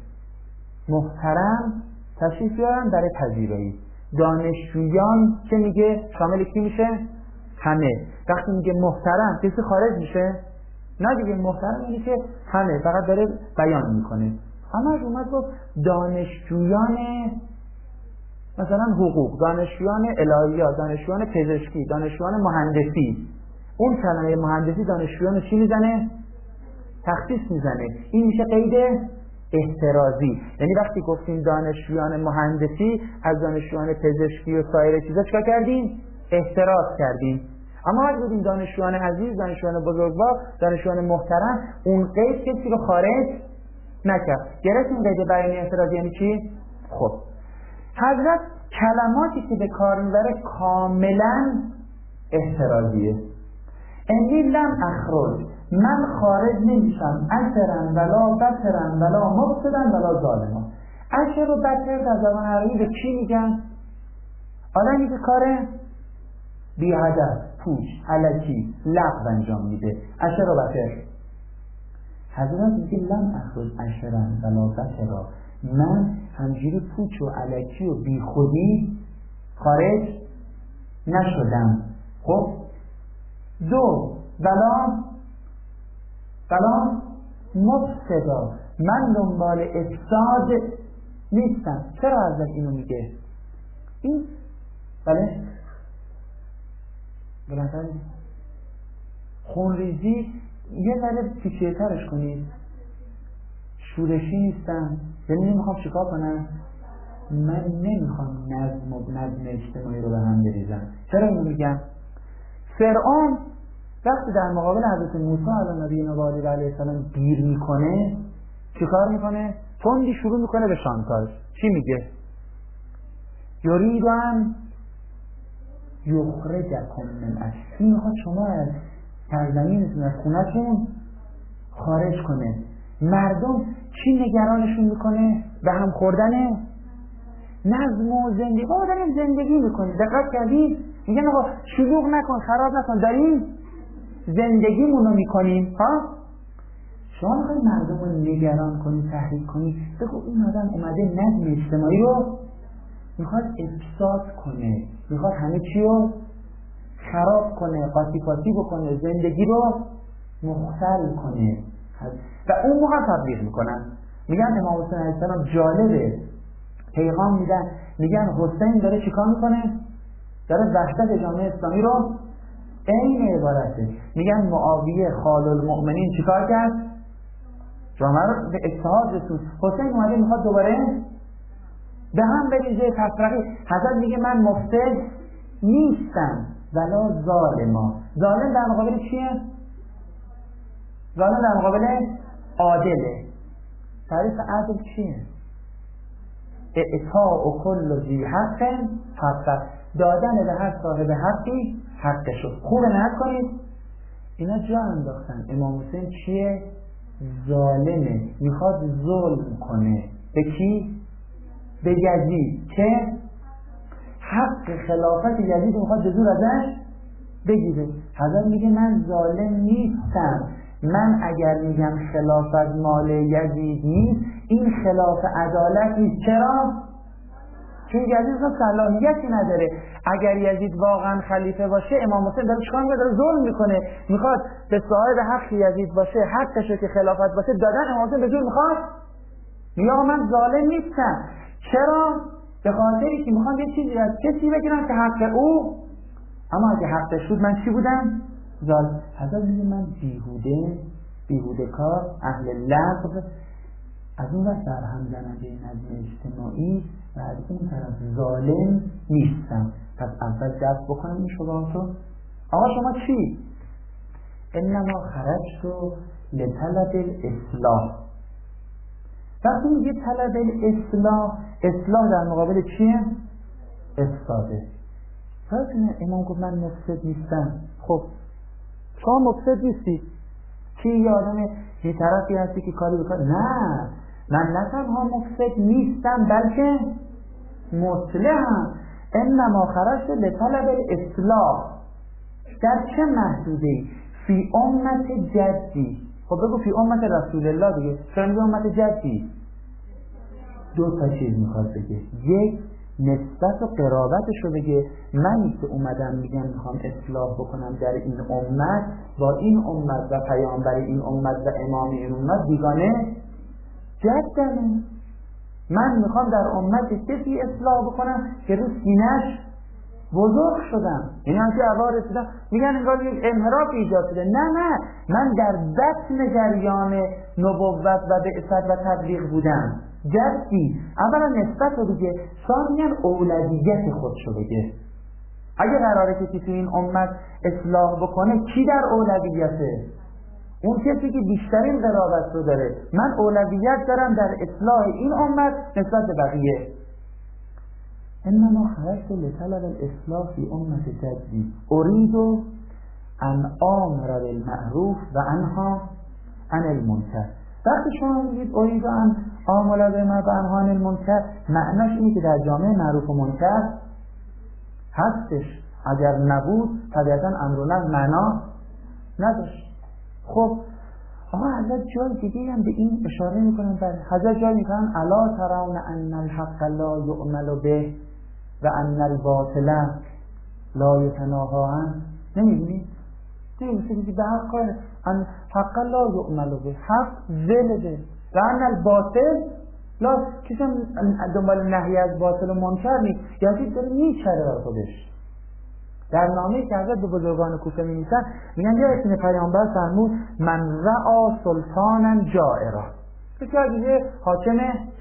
Speaker 2: محترم تشریف بیارن برای پذیرایی. دانشجویان که میگه شامل کی میشه؟ همه. وقتی میگه محترم کسی خارج میشه؟ نه دیگه، محترم میگه که همه، فقط داره بیان میکنه. همه اومد گفت دانشجویان مثلا حقوق، دانشجویان الهیات، دانشجویان پزشکی، دانشجویان مهندسی. اون کلمه مهندسی دانشجویان چی میزنه؟ تخصیص میزنه. این میشه قید احترازی. یعنی وقتی گفتیم دانشجویان مهندسی از دانشجویان پزشکی و سایر چیزا چیکار کردیم؟ احتراز کردیم. اما وقتی بودیم دانشجویان عزیز، دانشجویان بزرگوار، دانشجویان محترم، اون قید کسی رو خارج نکرد. گرفتیم قید بیانی احترازی یعنی چی؟ خب حضرت کلماتی که به کار میبره کاملا احترازیه. انی لم اخرج، من خارج نمیشم عشرا ولا بطرا ولا مفسدا ولا ظالما. عشر و بطر در زبان عربی به چی میگن؟ آدمی که کار بی هدف، پوچ، الکی، لغو انجام میده، عشر و بطر. حضرت میگه لم اخرج عشرا ولا بطرا، من همجوری پوچ و الکی و بی خودی خارج نشدم. خب دو ولا مفسدا، من دنبال افساد نیستم. چرا حضرت اینو میگه؟ این بله بلندتر خونریزی یه ذره پیچیده ترش کنید. شورشی نیستم، یعنی نمیخوام چیکار کنم؟ من نمیخوام نظم اجتماعی رو به هم بریزم. چرا اینو میگم؟ فرعون وقتی در مقابل حضرت موسی علیه نبینا و علیه السلام گیر میکنه چیکار میکنه؟ تندی شروع میکنه به شانتاژ. چی میگه؟ یریدن یخرجکم من ارض، این میخواد شما از سرزمینتون، از خونتون خارج کنه. مردم چی نگرانشون میکنه؟ به هم خوردن نظم و زندگی. با داریم زندگی میکنیم، دقت کردید؟ میگن آقا شلوغ نکن، خراب نکن، داریم زندگیمونو میکنیم. ها شما میخواید مردم رو نگران کنی، تحریک کنی، بگو این آدم اومده نظم اجتماعی رو میخواد افساد کنه، میخواد همه چی رو خراب کنه، قاطی قاطی بکنه، زندگی رو مختل کنه. و اون موقع تبلیغ میکنن، میگن امام حسین علیه السلام جالبه، پیغام میدن، میگن حسین داره چیکار میکنه؟ داره وحدت جامعه اسلامی رو، این عبارته. میگن معاویه خال المؤمنین چیکار کرد؟ جامعه رو به اتحاد رسوند. حسین اومده میخواد دوباره به هم بریزه، تفرقه. حضرت میگه من مفسد نیستم ولا ظالما. ظالم در مقابل چیه؟ ظالم در مقابل عادله. تعریف عدل چیه؟ اعطاء کل ذی حق حقه، دادن به هر صاحب حقی حقشو. خوبه نکنید. اینا جا انداختن امام حسین چیه؟ ظالمه، میخواد ظلم کنه. به کی؟ به یزید که حق خلافت یزید میخواد به زور ازش بگیره. حضرت میگه من ظالم نیستم، من اگر میگم خلافت مال یزید نیست، این خلاف عدالت نیست. چرا؟ چون یزید اصلا صلاحیتی نداره. اگر یزید واقعا خلیفه باشه، امام حسین داره چیکار میکنه؟ داره ظلم میکنه، میخواد به صاحب حق یزید باشه، حقشه که خلافت باشه، دادن امام حسین به زور میخواد. یا من ظالم نیستم. چرا؟ به خاطری که میخوام یه چیزی از کسی بگیرم که حق او، اما اگه حقش بود من چی بودم؟ ظالم. حضرت میگه من بیهوده کار، اهل لغو، از اون وقت درهم زننده نظم اجتماعی و از اون طرف ظالم نیستم. پس اول دست بکنم این شبهاتو. آقا شما چی؟ انما خرجت لطلب الاصلاح. وقتی میگه طلب الاصلاح، اصلاح در مقابل چیه؟ افساده. پس امام گفت من مفسد نیستم. خب شما مفسد نیستی؟ چی یه آدم یه طرفی هستی که کاری بکنه؟ نه، من نه تنها مفسد نیستم بلکه مصلحم. انما خرجت لطلب الاصلاح. در چه محدوده‌ای؟ فی امت جدی. خب بگو فی امت رسول الله دیگه. چرا میگه امت جدی؟ دو تا چیز میخواد بگه. یک، نسبت و قرابتش رو بگه. منی که اومدم میگم میخوام اصلاح بکنم در این امت، با این امت و پیامبر این امت و امام این امت بیگانه جدنه. من میخوام در امت کسی اصلاح بکنم که رو سینه‌اش بزرگ شدم. یعنی همچه عبار رسیدم میگن انگار یک انحراف ایجاد شده. نه، من در بطن جریان نبوت و بعثت و تبلیغ بودم. جدی. اولا نسبت رو بگه، ثانیاً اولویت خودشو بگه. اگه قراره کسی تو این امت اصلاح بکنه، کی در اولویته؟ اون کسی که بیشترین قرابت رو داره. من اولویت دارم در اصلاح این امت نسبت به بقیه. انما خرجت لطلب الاصلاح فی امت جدی اريد ان آمر بالمعروف و انها عن المنکر. وقتی شما میگید اريد ان آمر بالمعروف و انها عن المنکر، معناش اینه که در جامعه معروف و منکر هستش. اگر نبود طبیعتا امر و نهی معنا نداشت. خب آقا حضرت جای دیگه هم به این اشاره میکنن. حضرت جای میکنن الا ترون ان الحق لا یعمل به و ان الباطل لا یتناهی عنه. نمیدونید؟ دیگه به حق کاره ان حق لا یعمل به، حق ولده، و ان الباطل لا، کسی دنبال نهی از باطل و منکر نیست. یزید داره میچره بر خودش. در نامه‌ای که حضرت به بزرگان کوفه می‌نویسن میگن یادتونه پیامبر فرمود من رأى سلطانا جائرا. که حاکم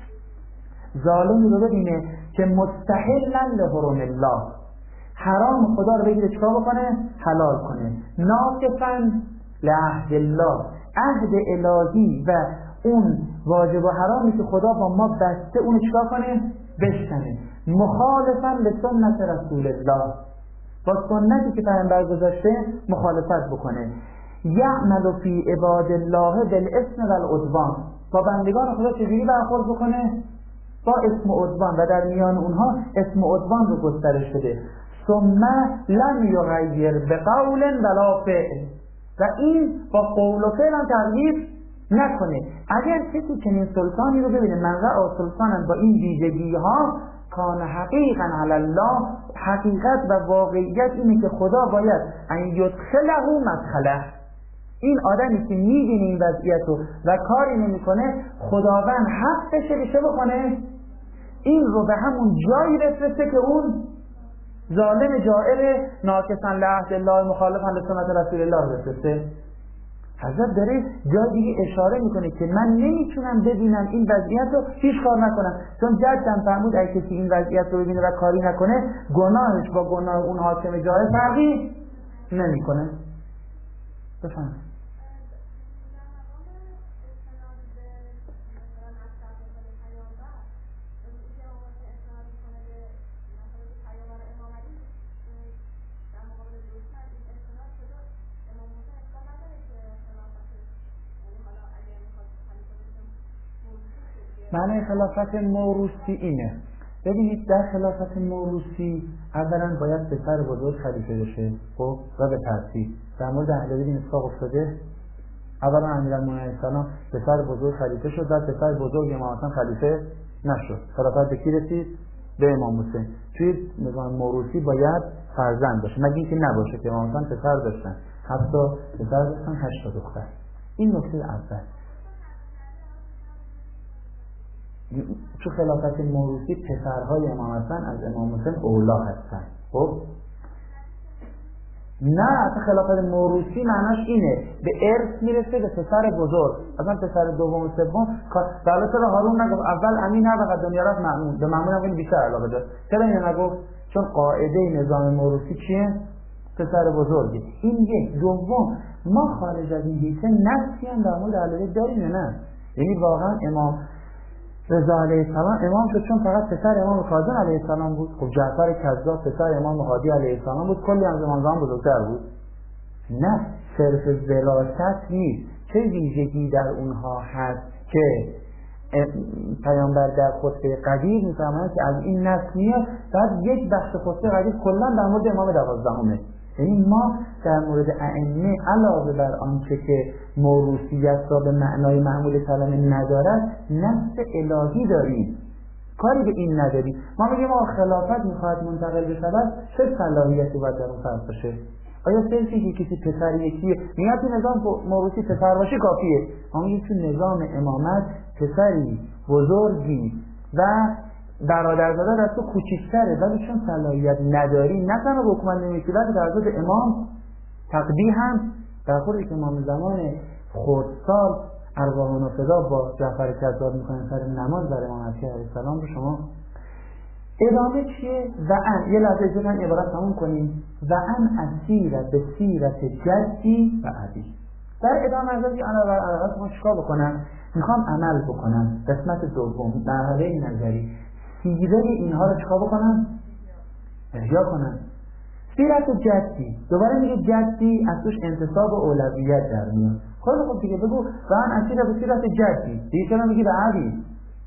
Speaker 2: ظالمی رو ببینه که مستحلا لحرم الله، حرام خدا رو بگیره چیکار بکنه؟ حلال کنه. ناقصا لعهد الله، عهد الهی و اون واجب و حرامی که خدا با ما بسته اون چیکار کنه؟ بشکنه. مخالفا لسنت رسول الله، با سنتی که پیامبر گذاشته مخالفت بکنه. یعمل فی عباد الله بالاسم والعدوان، با بندگان خدا چجوری برخورد بکنه؟ با اسم و عدوان، و در میان اونها اسم و عدوان رو گسترش بده. ثم لم یغیر بقول ولا فعل، و این با قول و فعل هم تغییر نکنه. اگر کسی چنین سلطانی رو ببینه، من رأى سلطانا با این ویژگی ها، کان حقیقا علی الله، حقیقت و واقعیت اینه که خدا باید ان یدخله مدخله. این آدمی که میبینه این وضعیت رو و کاری نمیکنه، خداوند حق بشه بکنه این رو به همون جایی بفرسته که اون ظالم جائر ناکسا لعهد الله مخالفا لسنت رسول الله رو بفرسته. حضرت داره جای دیگه اشاره میکنه که من نمیتونم ببینم این وضعیت رو هیچ کار نکنم، چون جدم فرمود اگه کسی این وضعیت رو ببینه و کاری نکنه، گناهش با گناه اون حاکم جائر فرقی نمیکنه. بفهم. معنی خلافت موروثی اینه. ببینید در خلافت موروثی اولا باید پسر بزرگ خلیفه بشه، خب، و به ترتیب در مورد اهل بیت این اتفاق افتاده. اولا امیرالمومنین علیه السلام پسر بزرگ خلیفه شد، بعد پسر بزرگ امام حسن خلیفه نشد. خلافت به کی رسید؟ به امام حسین. توی نظام موروثی باید فرزند باشه، مگه اینکه نباشه که امام حسن پسر داشتن، حتی پسر داشتن 8 دختر. این نکته اول. تو خلافت موروثی پسرهای امام حسن از امام حسین اولا هستن. خب نه، تو خلافت موروثی معناش اینه به ارث میرسه به پسر بزرگ، اصلا پسر دوم و سوم. در چرا هارون نگفت اول امین و دنیا رفت مأمون؟ به مأمون هم بیشتر علاقه داشت. چرا اینو نگفت؟ چون قاعده نظام موروثی چیه؟ پسر بزرگی. این یک. دوم، ما خارج از این حیطه نفسی هم در مورد اهل بیت داریم یا نه؟ یعنی واقعا امام رضا علیه السلام امام شد چون فقط پسر امام کاظم علیه السلام بود؟ خب جعفر کذاب پسر امام هادی علیه السلام بود، کلی از امام بزرگتر بود. نه، صرف وراثت نیست. چه ویژگی در اونها هست که پیامبر در خطبه قدیر میفرماید که از این نسل میاد، بعد یک بخش خطبه قدیر کلا در مورد امام 12. یعنی ما در مورد ائمه علاوه بر آنچه که موروثیت را به معنای معمول کلمه ندارد، نص الهی داریم، کاری به این نداریم. ما میگیم ما خلافت میخواد منتقل بشود، چه صلاحیتی باید در اون فرض باشه؟ آیا صرفی که کسی پسر یکیه میاد تو نظام موروثی پسر باشه کافیه؟ ما میگیم تو نظام امامت پسری بزرگی و برادرزاده از تو کوچکتره، ولی چون صلاحیت نداری نه تنها حکومت نمی‌کنی، در حضرت امام تقدیر هم در خودی که امام زمان خردسال ارواحون فدا با جعفر کذاب میکنن سر نماز برای امام علیه السلام رو شما ادامه چیه؟ و ان یه لحظه اجازه من عبارت تموم کنیم. و ان اسیر به سیرت جدی و ابی. در ادامه از این علاوه ما چیکار بکنم؟ میخوام عمل بکنم. قسمت دوم مرحله نظری سیره اینها رو چیکار بکنم؟ احیا کنم. سیرت جدی، دوباره میگه جدی از توش انتصاب و اولویت در میاد. خیلی خوب دیگه بگو و ان اسیر به سیرت جدی. دیگه چرا میگی به ابی؟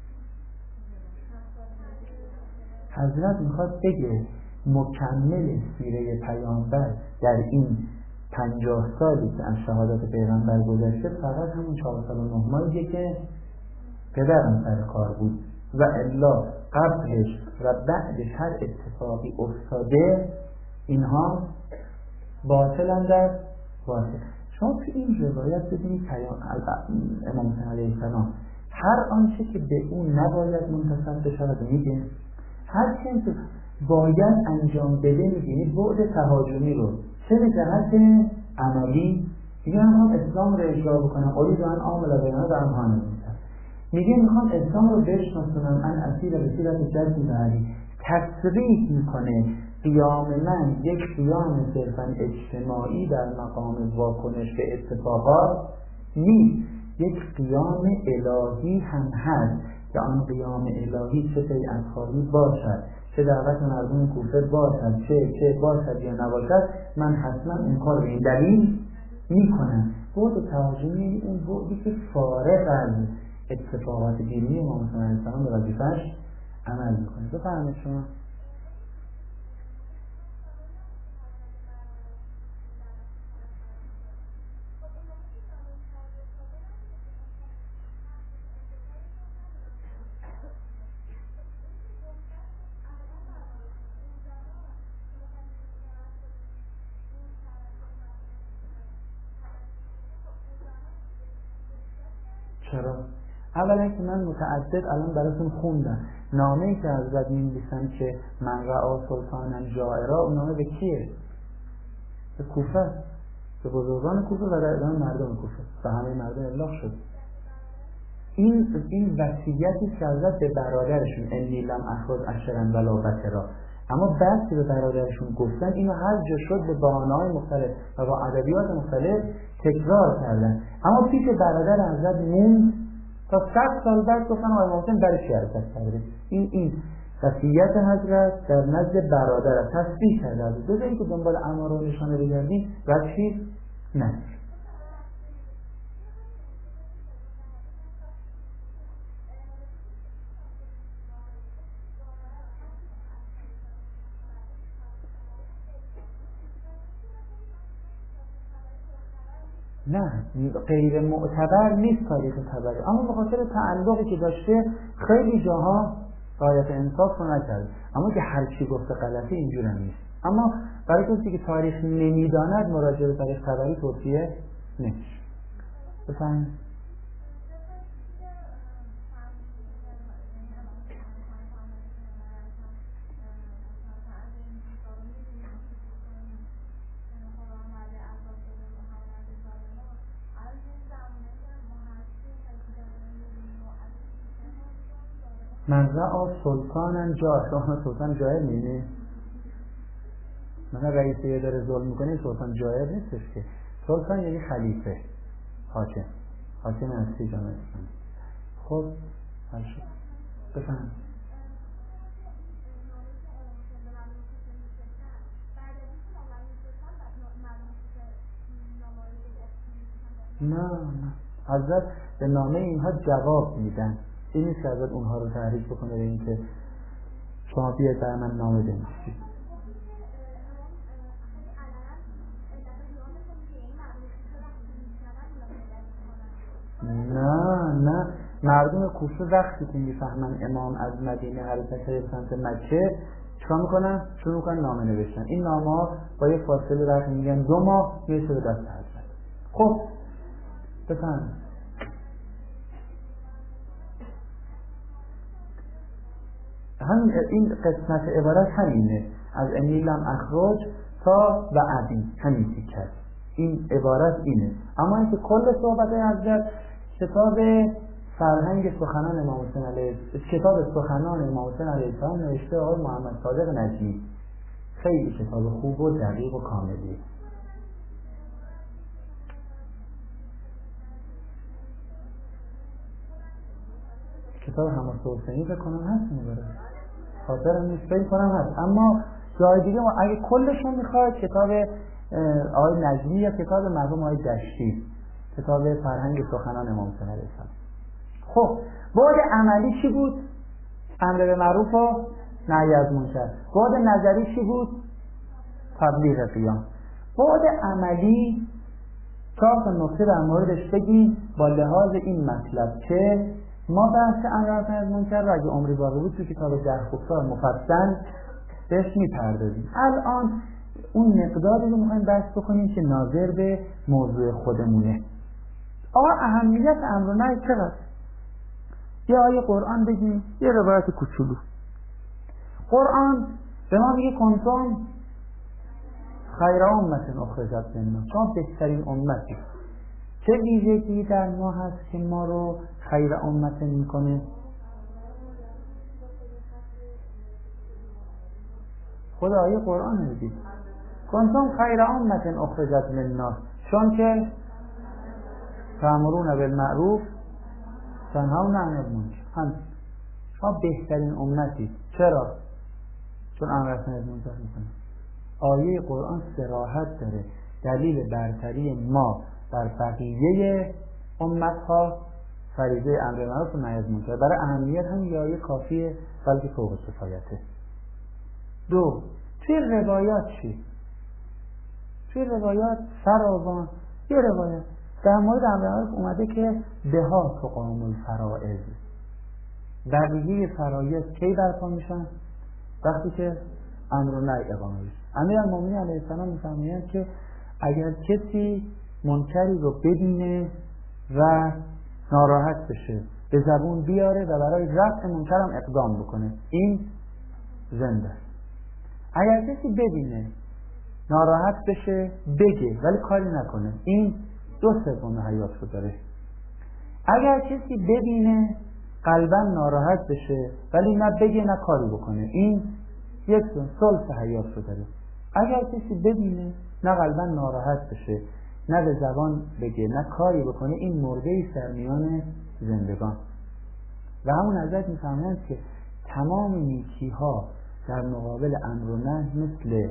Speaker 2: حضرت میخواد بگه مکمل سیره پیامبر در این 50 سالی که از شهادت پیغمبر گذشته فقط همون 4 سال و 9 ماهیه که پدرم سر کار بود و الا قبلش و بعدش هر اتفاقی افتاده اینها باطلن در باطل. شما تو این روایت ببینید امام حسین علیه السلام هر آنچه که به اون نباید منتصب بشود میگه، هر چیزی باید انجام بده میگه، بعد تهاجمی رو چه به جهت عملی میگه من میخوام اسلام رو اجرا بکنم، اولید من عامل بینانه در امتحان میکنم، میگه میخوام اسلام رو بشناسونم، ان اسیر به سیرت جدی بعدی تصریح میکنه قیام من یک قیام صرفا اجتماعی در مقام واکنش به اتفاقات نیست، یک قیام الهی هم هست که آن قیام الهی چه بیعتخواهی باشد، چه دعوت مردم کوفه باشد، چه باشد یا نباشد، من حتما اون کار به این دلیل میکنم. بعد تهاجمی اون بعدی که فارغ از اتفاقات دینی امام حسین علیه السلام به وظیفه‌اش عمل میکنه. بفرمایید شما. چرا؟ اولا که من متعدد الان براتون خوندم نامه‌ای که حضرت می‌نویسن که من رأى سلطانا جائرا، اون نامه به کیه؟ به کوفه، به بزرگان کوفه و در ادامه مردم کوفه، به همه مردم ابلاغ شد. این وصیتی که حضرت به برادرشون انی لم اخرج اشرا ولا بکرا، اما بعد که به برادرشون گفتن اینو هر جا شد به بهانه‌های مختلف و با ادبیات مختلف تکرار کردن، اما پیش برادر حضرت موند تا 100 سال بعد گفتن آقای امام حسین برای چی حرکت کرده. این وصیت حضرت در نزد برادر تصدیق کرده. بذارید که دنبال امر و نشانه بگردیم و چیز نه. نه غیر معتبر نیست تاریخ تبری، اما به خاطر تعلقی که داشته خیلی جاها رعایت انصاف رو نکرده. اما که هر چی گفته غلطه اینجور هم نیست. اما برای کسی که تاریخ نمیداند مراجعه به تاریخ تبری توصیه نمیشه. بفرمایید. منزع سلطانن جا، شما سلطان جاهل می‌بینی؟ مثلا رئیس یه داره ظلم میکنه، سلطان جاهل نیستش که. سلطان یعنی خلیفه، حاکم اصلی جامعه اسلامی. خب باشه بفهم. نه حضرت به نامه اینها جواب میدن، این نیست که حضرت اونها رو تحریک بکنه به این که شما بیاید برای من نامه بنویسید. نه مردم کوفه وقتی که میفهمن امام از مدینه حرکت به سمت مکه چیکار میکنن؟ شروع میکنن نامه نوشتن. این نامه ها با یه فاصله وقت میگن 2 ماه میرسه به دست حضرت. خب بفهم. همین این قسمت عبارت همینه، از انی لم اخرج تا و ابی، همین تیکه این عبارت اینه. اما اینکه کل صحبت حضرت کتاب فرهنگ سخنان امام حسین علیه السلام نوشته آقای محمد صادق نجمی. خیلی کتاب خوب و دقیق و کاملی. کتاب حماسه حسینی بکنم هست میبره خاطرم نیست، فکر کنم هست، اما جای دیگه اگه کلشون میخواد کتاب آقای نجمی یا کتاب مرحوم آقای دشتی، کتاب فرهنگ سخنان امام حسین علیه السلام. خب بعد عملی چی بود؟ امر به معروف و نهی از منکر. بعد نظری چی بود؟ تبلیغ قیام. بعد عملی 4 تا نکته در موردش بگیم با لحاظ این مطلب که ما بحث امر از منکر را اگه عمری باقی بود تو کتاب درخواستار مفصل بهش میپردازیم. الان اون مقداری رو میخوایم بحث بکنیم که ناظر به موضوع خودمونه. آقا اهمیت امر و نهی چقدر؟ یه آیه قرآن بگیم، یه روایت کوچولو. قرآن به ما میگه کنتم خیر امت اخرجت للناس، شما بهترین امتی. چه ویژگی در ما هست که ما رو خیر امت میکنه؟ خود آیه قرآن میگه کنتم خیر امت اخرجت للناس، چون که تأمرون بالمعروف تنهون عن المنکر. شما بهترین امتی. چرا؟ چون امر از منکر میکنه. آیه قرآن صراحت داره، دلیل برتری ما بر بقیه امتها فریضه امر معروف و نهی از منکر. برای اهمیت هم یه آیه کافیه بلکه فوق کفایته. 2 توی روایات چی؟ توی روایات فراوان یه روایت در مورد امر معروف اومده که بها تقام الفرائض، بقیه فرایض کی برپا میشن؟ وقتی که امر و نهی اقامه بشه. امیرالمومنین علیه السلام میفرمایند که اگر کسی منکری رو ببینه و ناراحت بشه به زبون بیاره و برای رفع منکر هم اقدام بکنه، این زنده. اگر کسی ببینه ناراحت بشه بگه ولی کاری نکنه، این 2/3 حیات رو داره. اگر کسی ببینه قلبا ناراحت بشه ولی نه بگه نه کاری بکنه، این 1/3 حیات رو داره. اگر کسی ببینه نه قلبا ناراحت بشه نه به زبان بگه نه کاری بکنه، این مرده ای در میان زندگان. و همون حضرت میفهمند که تمام نیکی ها در مقابل امر و نهی مثل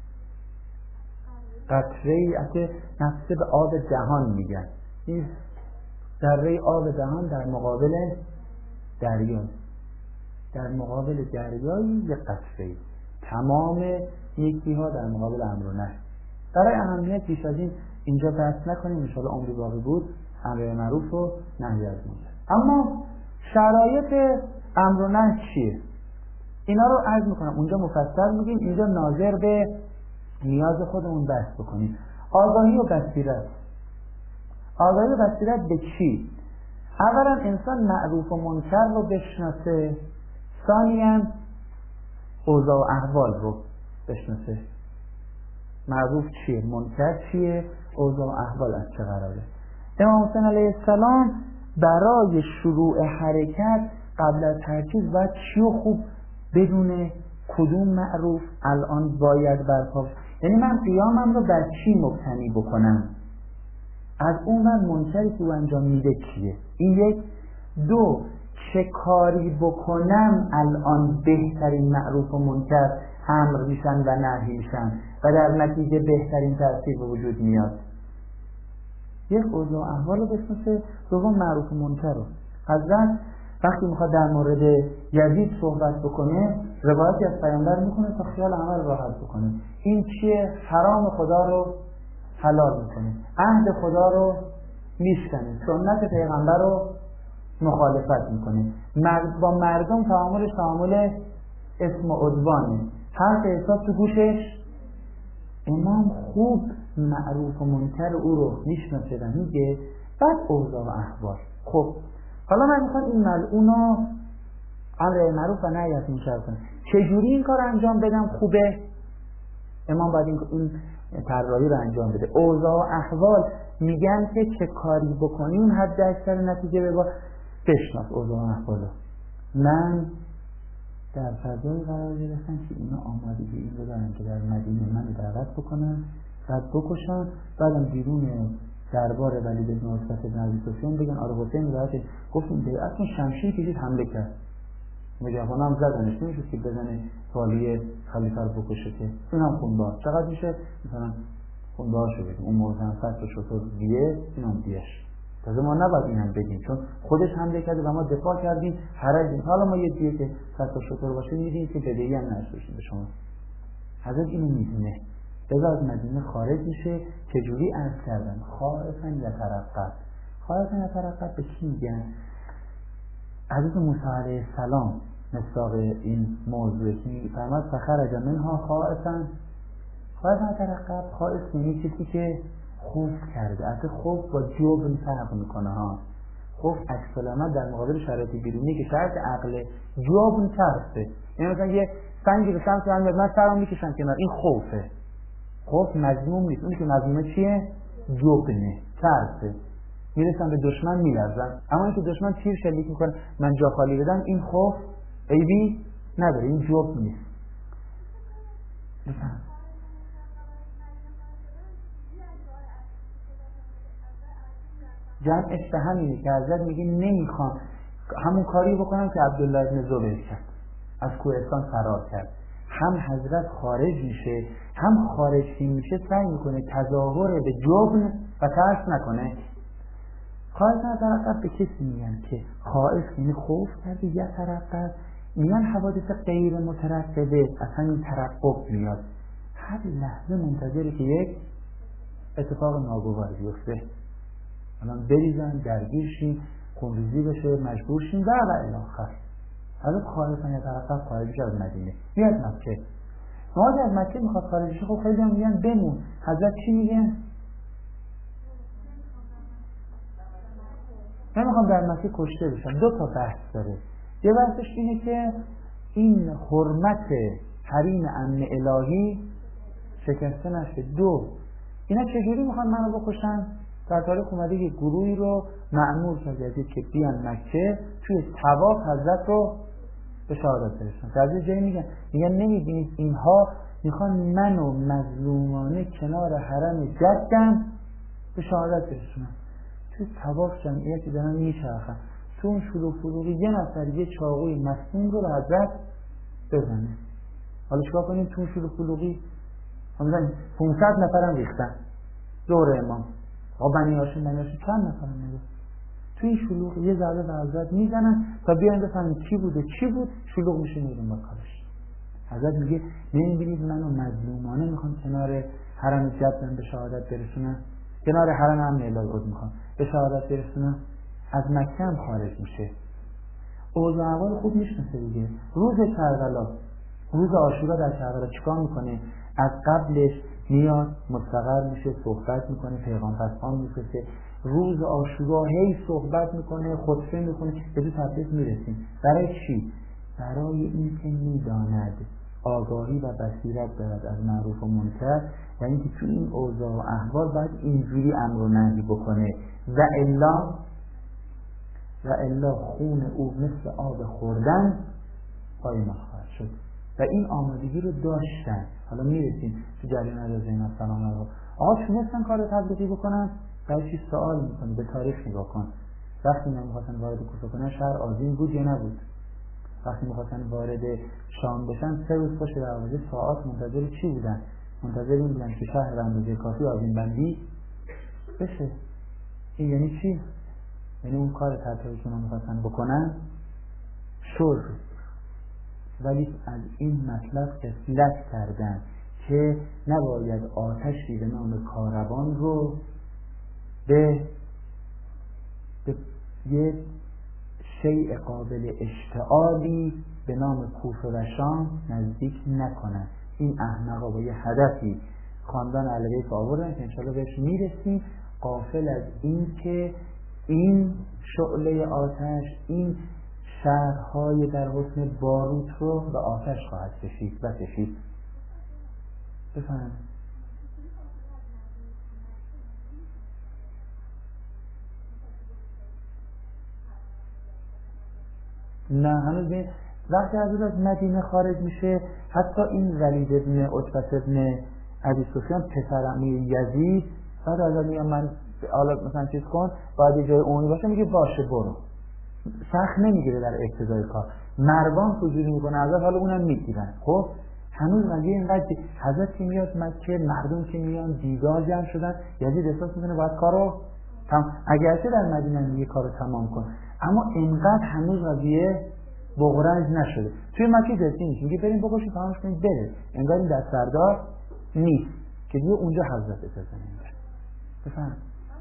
Speaker 2: قطره‌ای که نفسه به آب دهان میگن، این ذره آب دهان در مقابل دریا، در مقابل دریایی یک قطره‌ای. تمام نیکی ها در مقابل امر و نهی. برای اهمیت بیش از این اینجا بحث نکنیم، ان شاءالله عمری باقی بود امر معروف و نهی از منکر. اما شرایط امر و نهی چیه؟ اینا رو عرض میکنم اونجا مفصل میگیم، اینجا ناظر به نیاز خودمون بحث بکنیم. آگاهی و بصیرت. آگاهی و بصیرت به چی؟ اولا انسان معروف و منکر رو بشناسه، ثانیاً اوضاع و احوال رو بشناسه. معروف چیه؟ منکر چیه؟ اوضاع و احوال از چه قراره؟ امام حسین علیه السلام برای شروع حرکت قبل از هر چیز باید چی رو خوب بدونه، کدوم معروف الان باید برپا، یعنی من قیامم رو بر چی مبتنی بکنم، از اون من منکری که او انجام میده چیه. این یک. دو، چه کاری بکنم الان بهترین معروف و منکر امر میشن و نهی میشن و در نتیجه بهترین تأثیر به وجود میاد. یک اوضاع و احوال رو بشناسه. دوم معروف و منکر رو. حضرت وقتی میخواد در مورد یزید صحبت بکنه روایتی از پیامبر میکنه تا خیال عمل راحت بکنه. این چیه؟ حرام خدا رو حلال میکنه، عهد خدا رو میشکنه، سنت پیغمبر رو مخالفت میکنه، با مردم تعاملش تعامل اسم و عدوانه، حرف حساب تو گوشش. امام خوب معروف و منکر او رو میشناسه و میگه. بعد اوضاع و احوال. خب حالا من میخوام این ملعون رو امر معروف و نهی از منکر کنم، چجوری این کار انجام بدم خوبه؟ امام باید این طراحی رو انجام بده. اوضاع و احوال میگن که چه کاری بکنیم حد اکثر نتیجه ببر. بشناس اوضاع و احوال. من در فضای قرار گرفتم که اینا آمادگی این رو دارن که در مدینه من دعوت بکنن، بعد بکشن، بعدم بیرون دربار ولید بن عتبه بن ابی سفیان بگن آره حسین راحت گفتیم بیعتون شمشیر کشید حمله کرد، مجاهدان هم زدنش، نمیشه که بزنه والی خلیفه رو بکشه که این هم خونبار. چقدر میشه؟ مثلا خونبار شو بگیم اون موزن فصل شطور دیه، این هم دیش. تازه ما نباید این هم بگیم چون خودش حمله کرده و ما دفاع کردیم حرجیم. حالا ما یه دیه که فصل شطور باشه میدیم که بدهی هم نشوشیم به شما. حضرت اینو میدونه. بذار از مدینه خارج میشه. چجوری عرض کردن؟ خائفاً یترقب. خائفاً یترقب به چی میگن؟ حضرت موسی علیه السلام مصداق این موضوع که میفرماد فخرج منها خائفاً یترقب. خائف یعنی کسی که خوف کرده. اصلا خوف با جبن فرق میکنه ها. خوف عکس العمل در مقابل شرایط بیرونی که شرط عقل جبن ترسه. یعنی مثلا یه سنگی به سمت من سرم میکشم کنار، این خوفه. خوف مذموم نیست. اون که مذمومه چیه؟ جبنه، ترسه. میرسن به دشمن میلرزن، اما اینکه دشمن تیر شلیک میکنه من جا خالی بدم، این خوف عیبی نداره، این جبن نیست. بفهم. جمعش به همینه که حضرت میگه نمیخوام همون کاری بکنم که عبدالله ابن زبیر کرد، از کوهستان فرار کرد. هم حضرت خارج میشه، هم خارج میشه سعی میکنه تظاهر به جبن و ترس نکنه. خائف یترقب به کسی میگن که خائف یعنی خوف کرده، یترقب میگن حوادث غیر مترقبه، اصلا این ترقب میاد، هر لحظه منتظره که یک اتفاق ناگوار بیفته، الان بریزن، درگیر شیم، خونریزی بشه، مجبور شیم و الی آخر. حضرت خائف یترقب خارج میشه از مدینه، میاد مکه. نماز از مکه میخواد خارج شه. خب خیلی هم میگن بمون. حضرت چی میگن؟ نمیخوام در مکه کشته بشم. دو تا بحث داره. یه بحثش اینه که این حرمت حریم امن الهی شکسته نشه. دو، اینا چجوری میخوان منو بکشن؟ در تاریخ اومده که گروهی رو مأمور کرد یزید که بیان مکه، توی طواف حضرت رو به شهادت برسونن. در یه جایی میگن نمیبینید اینها میخوان منو مظلومانه کنار حرم جدم به شهادت برسونن. توی طواف جمعیتی دارن میچرخن، تو اون شلوغ فلوغی یه نفر یه چاقوی مسموم رو به حضرت بزنه. حالا چیکار کنیم؟ تو اون شلوغ فلوغی مثلا 500 نفرم ریختن دور امام. بنی هاشم چند نفرم میگه تو این شلوغ یه ضربه به حضرت میزنن تا بیان بفهمن کی بوده چی بود. شلوغ میشه میرون با کارش. حضرت میگه نمیبینید منو مظلومانه میخوام کنار حرم جدم به شهادت برسونم، کنار حرم هم الهی میخوام به شهادت برسونم. از مکه هم خارج میشه، اوضاع احوال خوب میشناسه دیگه. روز کربلا، روز عاشورا در کربلا چیکار میکنه؟ از قبلش میاد مستقر میشه، صحبت میکنه، پیغام پسان میفرسته. روز عاشورا هی صحبت میکنه، خطبه میکنه، به تو تبریز میرسیم. برای چی؟ برای این که میداند آگاهی و بصیرت دارد از معروف و منکر، یعنی که تو این اوضاع و احوال باید اینجوری امر و نهی بکنه. و الا خون او مثل آب خوردن پایمال خواهد شد. و این آمادگی رو داشتن. حالا میرسیم تو جریان حضرت زینب سلام الله. آقا تونستن کار تبلیغی بکنن؟ برای چی سوال میکنی؟ به تاریخ نگاه کن. وقتی میخواستن وارد کوفه کنن شهر آذین بود یا نبود؟ وقتی میخواستن وارد شام بشن 3 روز پشت دروازه ساعات منتظر چی بودن؟ منتظر این بودن که شهر به اندازه کافی آذین بندی بشه. این یعنی چی؟ یعنی اون کار تبلیغی که میخواستن بکنن شر. ولی از این مطلب غفلت کردن که نباید آتشی به نام کاروان رو به یه شیء قابل اشتعالی به نام کوفه و شام نزدیک نکنن. این احمقا با یه هدفی خاندان اهل بیت آوردن که انشاءالله بهش میرسیم، غافل از این که این شعله آتش، این شهرهای در حسن باروت رو به آتش خواهد کشید و کشید. بفهم. نه هنوز بین وقتی از مدینه خارج میشه، حتی این ولید ابن عتبه ابن ابی سفیان پسر عموی یزید بعد از میگم من حالا مثلا چیز کن، باید یه جای عمومی باشه، میگه باشه برو، سخت نمیگیره در ابتدای کار. مروان حضوری میکنه حضرت، حالا اونم میگیرن. خب هنوز مگه اینقدر حضرت که میاد مکه، مردم که میان دیدار جمع شدن، یزید احساس میکنه باید کارو اگرچه در مدینه میگه کارو تمام کن، اما اینقدر هنوز قضیه بغرنج نشده. توی مکه جدی نیست، میگه بریم بگوشیم تمامش کنیم بره، انگار این دستبردار نیست که دیگه اونجا حضرت اجازه نمیده. بفهم.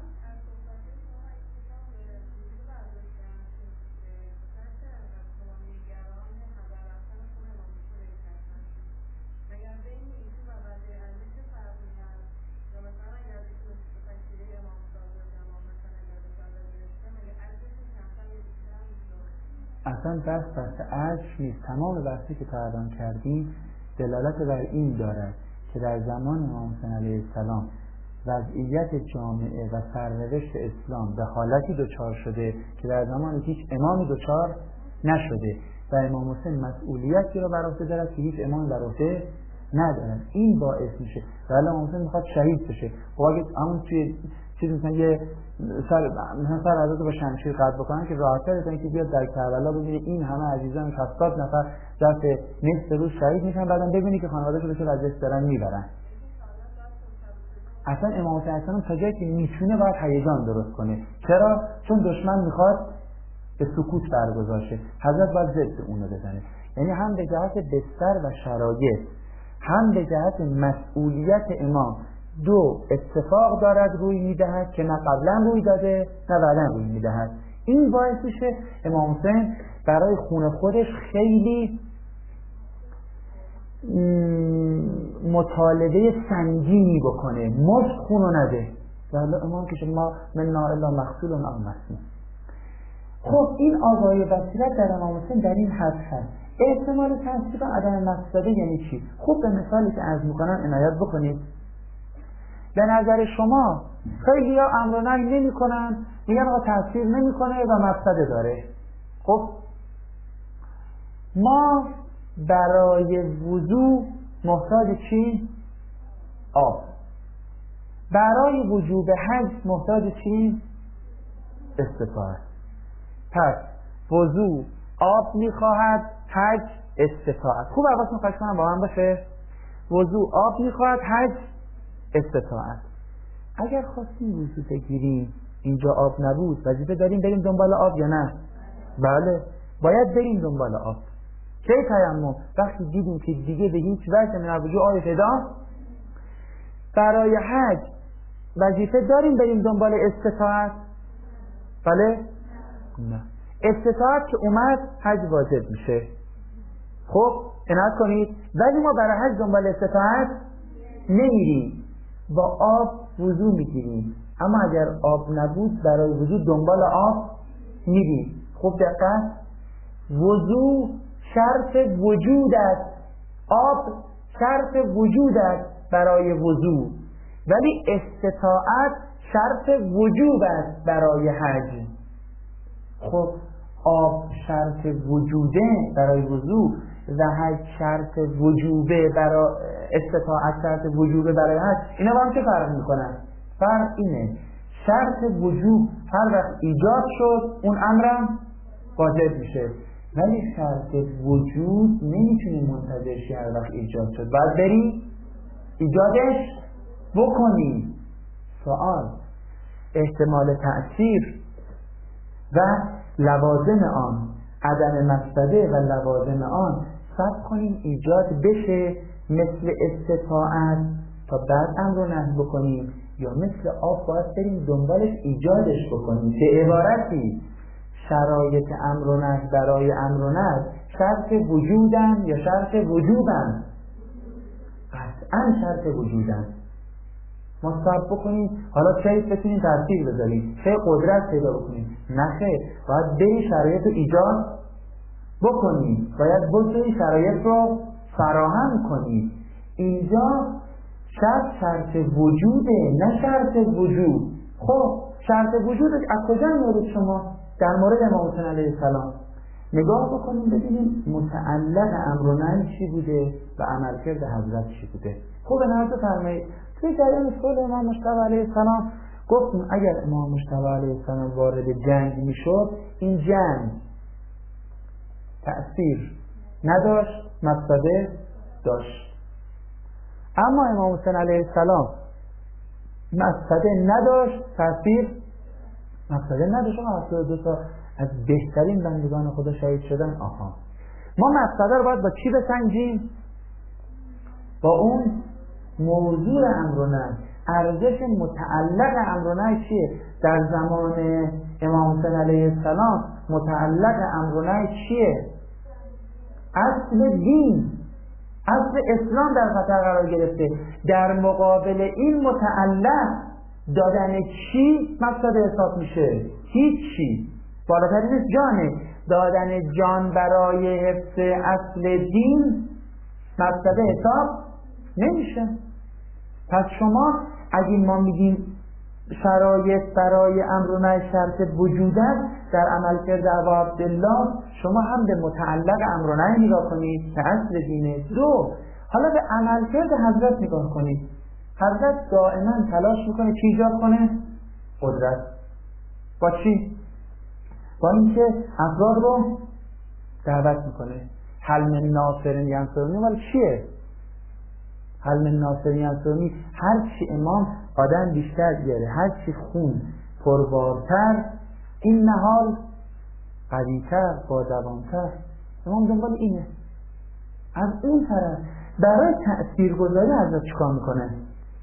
Speaker 2: اصلا بحث عجز نیست. تمام بحثی که تا الان کردیم دلالت بر این دارد که در زمان امام حسین علیه السلام وضعیت جامعه و سرنوشت اسلام به حالتی دچار شده که در زمان هیچ امامی دچار نشده و امام حسین مسئولیتی را بر عهده دارد که هیچ امامی بر عهده ندارد. این باعث میشه و الان امام حسین میخواد شهید بشه. خب اگه همون توی چیز مثلا یه سر حضرت با شمشیر قطع بکنن که راحت‌تر از اینکه بیاد در کربلا ببینه این همه عزیزان 70 نفر ظرف نصف روز شهید میشن، بعدم ببینی که خانواده‌شون رو از دست دارن میبرن. اصلا امام حسین السلام تا جایی که میتونه باید هیجان درست کنه. چرا؟ چون دشمن میخواد به سکوت برگزار شه، حضرت باید ضد اونو بزنه. یعنی هم به جهت بستر و شرایط، هم به جهت مسئولیت امام دو اتفاق دارد روی میدهد که نه قبلا روی داده نه بعدا روی میدهد. این باعث میشه امام حسین برای خون خودش خیلی مطالبه سنگینی بکنه، مشت خونو نده. والا امام که ما من الا مغسول او مسموم. خب این آگاهی و بصیرت در امام حسین در این حد هست. احتمال تاثیر عدم مقصده یعنی چی؟ خوب به مثالی که عرض میکنن عنایت بکنید. به نظر شما خیلی ها امر و نهی نمی کنن، میگن آقا تاثیر نمی کنه و مقصده داره. خب ما برای وضو محتاج چی؟ آب. برای وجوب حج محتاج چی؟ استطاعت. پس وضو آب میخواهد، حج استطاعت. خوب حواستون خواهش کنم با هم باشه. وضو آب میخواهد، حج استطاعت. اگر خواستیم وضو بگیریم اینجا آب نبود، وظیفه داریم بریم دنبال آب یا نه؟ بله باید بریم دنبال آب. کی تیمم؟ وقتی دیدیم که دیگه به هیچ وجه من الوجوه آیه فدا. برای حج وظیفه داریم بریم دنبال استطاعت؟ بله؟ نه. استطاعت که اومد حج واجب میشه. خب عنایت کنید، ولی ما برای حج دنبال استطاعت نمیریم، با آب وضو میگیریم، اما اگر آب نبود برای وضو دنبال آب میریم. خب دقت، وضو شرط وجود است، آب شرط وجود است برای وضو، ولی استطاعت شرط وجوب است برای حج. خب آب شرط وجوده برای وضو و حج شرط وجوبه برای استطاعت، شرط وجوبه برای حج. اینا با هم چه فرق میکنن؟ فرق اینه شرط وجوب هر وقت ایجاد شد اون امرم واجب میشه، ولی شرط وجود نمیتونه منتظر شه هر وقت ایجاد شد، باید بری ایجادش بکنی. سوال احتمال تأثیر و لوازم آن، عدم مفسده و لوازم آن، صبر کنیم ایجاد بشه مثل استطاعت تا بعد امر و نهی بکنیم، یا مثل آب باید بریم دنبالش ایجادش بکنیم. به عبارتی شرایط امر و نهی برای امر و نهی شرط وجودن یا شرط وجوبن؟ قطعا شرط وجودن. ما صبر بکنیم حالا چه بتونیم تاثیر بذاریم، چه قدرت پیدا بکنیم؟ نخیر، باید بری شرایط رو ایجاد بکنیم، باید بتونی شرایط رو فراهم کنی. اینجا شرط وجوده نه شرط وجود. خب شرط وجود از کجا میارید شما؟ در مورد امام حسین علیه السلام نگاه بکنیم ببینیم متعلق امر و نهی چی بوده و عملکرد حضرت چی بوده. خوب نظر فرمایید توی جریان صلح امام مجتبی علیه السلام گفتیم اگر امام مجتبی علیه السلام وارد جنگ میشد این جنگ تأثیر نداشت، مفسده داشت. اما امام حسین علیه السلام مفسده نداشت، تأثیر مفسده نداشت. 72 تا از بهترین بندگان خدا شهید شدن. آها، ما مفسده رو باید با چی بسنجیم؟ با اون موضوع امر و نهی، ارزش متعلق امر و نهی چیه؟ در زمان امام حسین علیه السلام متعلق امر و نهی چیه؟ اصل دین، اصل اسلام در خطر قرار گرفته. در مقابل این متعلق دادن چی مفسده حساب میشه؟ هیچی. بالاتر نیست جانه. دادن جان برای حفظ اصل دین مفسده حساب نمیشه. پس شما اگه ما میگیم شرایط برای امر و نهی شرط وجود است در عملکرد ابا عبدالله، شما هم به متعلق امر و نهی نگاه کنید که اصل دینه. دو، حالا به عملکرد حضرت نگاه کنید. حضرت دائما تلاش میکنه چی ایجاد کنه؟ قدرت. با چی؟ با اینکه افراد رو دعوت میکنه. حل من ناصرین ینصرونی. ولی چیه حل من ناصرین ینصرونی؟ هر چی امام آدم بیشتر بیاره، هر چی خون پربارتر، این نهال قویتر، با دوامتر. امام دنبال اینه. از اون طرف برای تأثیر گذاری حضرت چیکار میکنه؟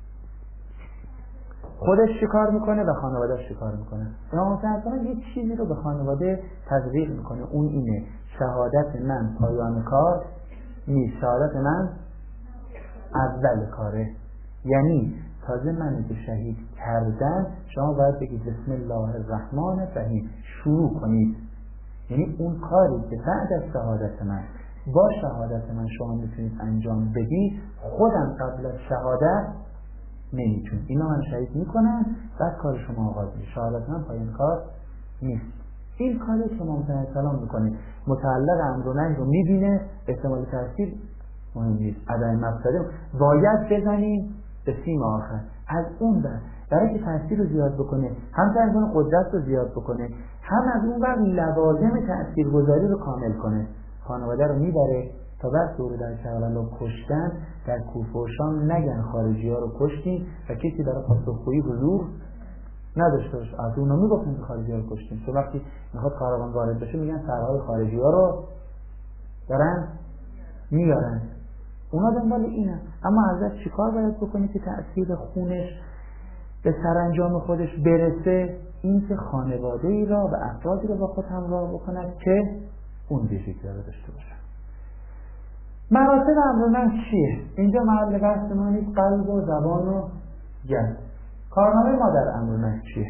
Speaker 2: خودش چیکار میکنه و خانواده‌اش چیکار میکنه؟ امام حسین یه چیزی رو به خانواده تزریق میکنه، اون اینه شهادت من پایان کار نیست، شهادت من اول کاره. یعنی تازه من که شهید کردن شما باید بگید بسم الله الرحمن الرحیم، شروع کنید. یعنی اون کاری که بعد از شهادت من با شهادت من شما میتونید انجام بدید، خودم قبل از شهادت نمیتون. اینا من شهید میکنم بعد کار شما آغاز میشه. شهادت من پایان کار نیست. این کاری شما مثلا سلام میکنه، متعلق امر و نهی رو میبینه، احتمال تاثیر مهم نیست، عدم مفسده باید بزنیم به سیم آخر. از اون برای که تاثیر رو زیاد بکنه، هم از اون قدرت رو زیاد بکنه، هم از اون بر لوازم تاثیرگذاری رو کامل کنه. خانواده رو میبره تا بعد دور در کربلا کشتن در کوفه و شام نگن خارجی ها رو کشتیم و کسی برای پاسخگویی حضور نداشته باشه. از اونا میگفتن که خارجی ها رو کشتیم. تو وقتی میخواد کاروان وارد بشه میگن سرهای خارجی ها رو دارن میارن، اونا دنبال اینه. اما ازش چیکار باید بکنی که تأثیر خونش به سرانجام خودش برسه؟ این که خانواده ای را و افرادی را با خود همراه بکند که اون ویژگی را داشته باشن. مراتب امر نهی چیه؟ اینجا محل بحث ما نیست، قلب و زبان و گرد. کارنامه ما در امر نهی چیه؟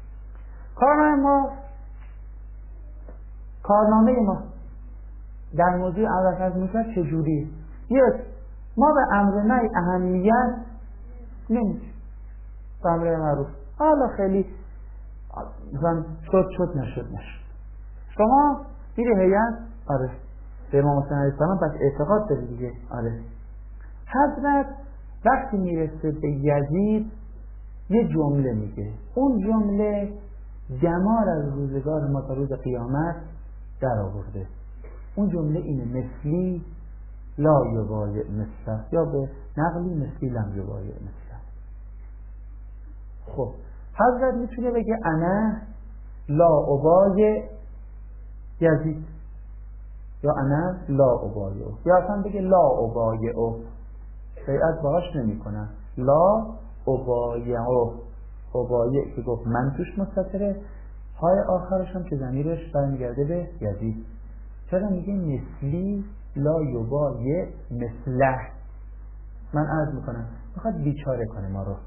Speaker 2: کارنامه ما در موضوع عوض از میکرد چجوری؟ یک، ما به امر نهی اهمیت نمیدیم. به امر معروف حالا خیلی شد نشد. شما میری هیئت، آره به امام حسین علیه السلام پس اعتقاد داری دیگه، آره. حضرت وقتی میرسه به یزید یه جمله میگه، اون جمله جمار از روزگار ما تا روز قیامت در آورده. اون جمله اینه: مثلی لا یبایع مثله، یا به نقلی مثلی لم یبایع مثله. خب حضرت میتونه بگه انا لا ابایع یزید، یا انا لا ابایع، یا اصلا بگه لا ابایع، بیعت باهاش نمی کنن. لا ابایع، ابایع که گفت من توش مستتره، های آخرش هم که ضمیرش برمیگرده به یزید. چرا میگه مثلی لا یبایع مثله؟ من عرض میکنم میخواد بیچاره کنه ما رو.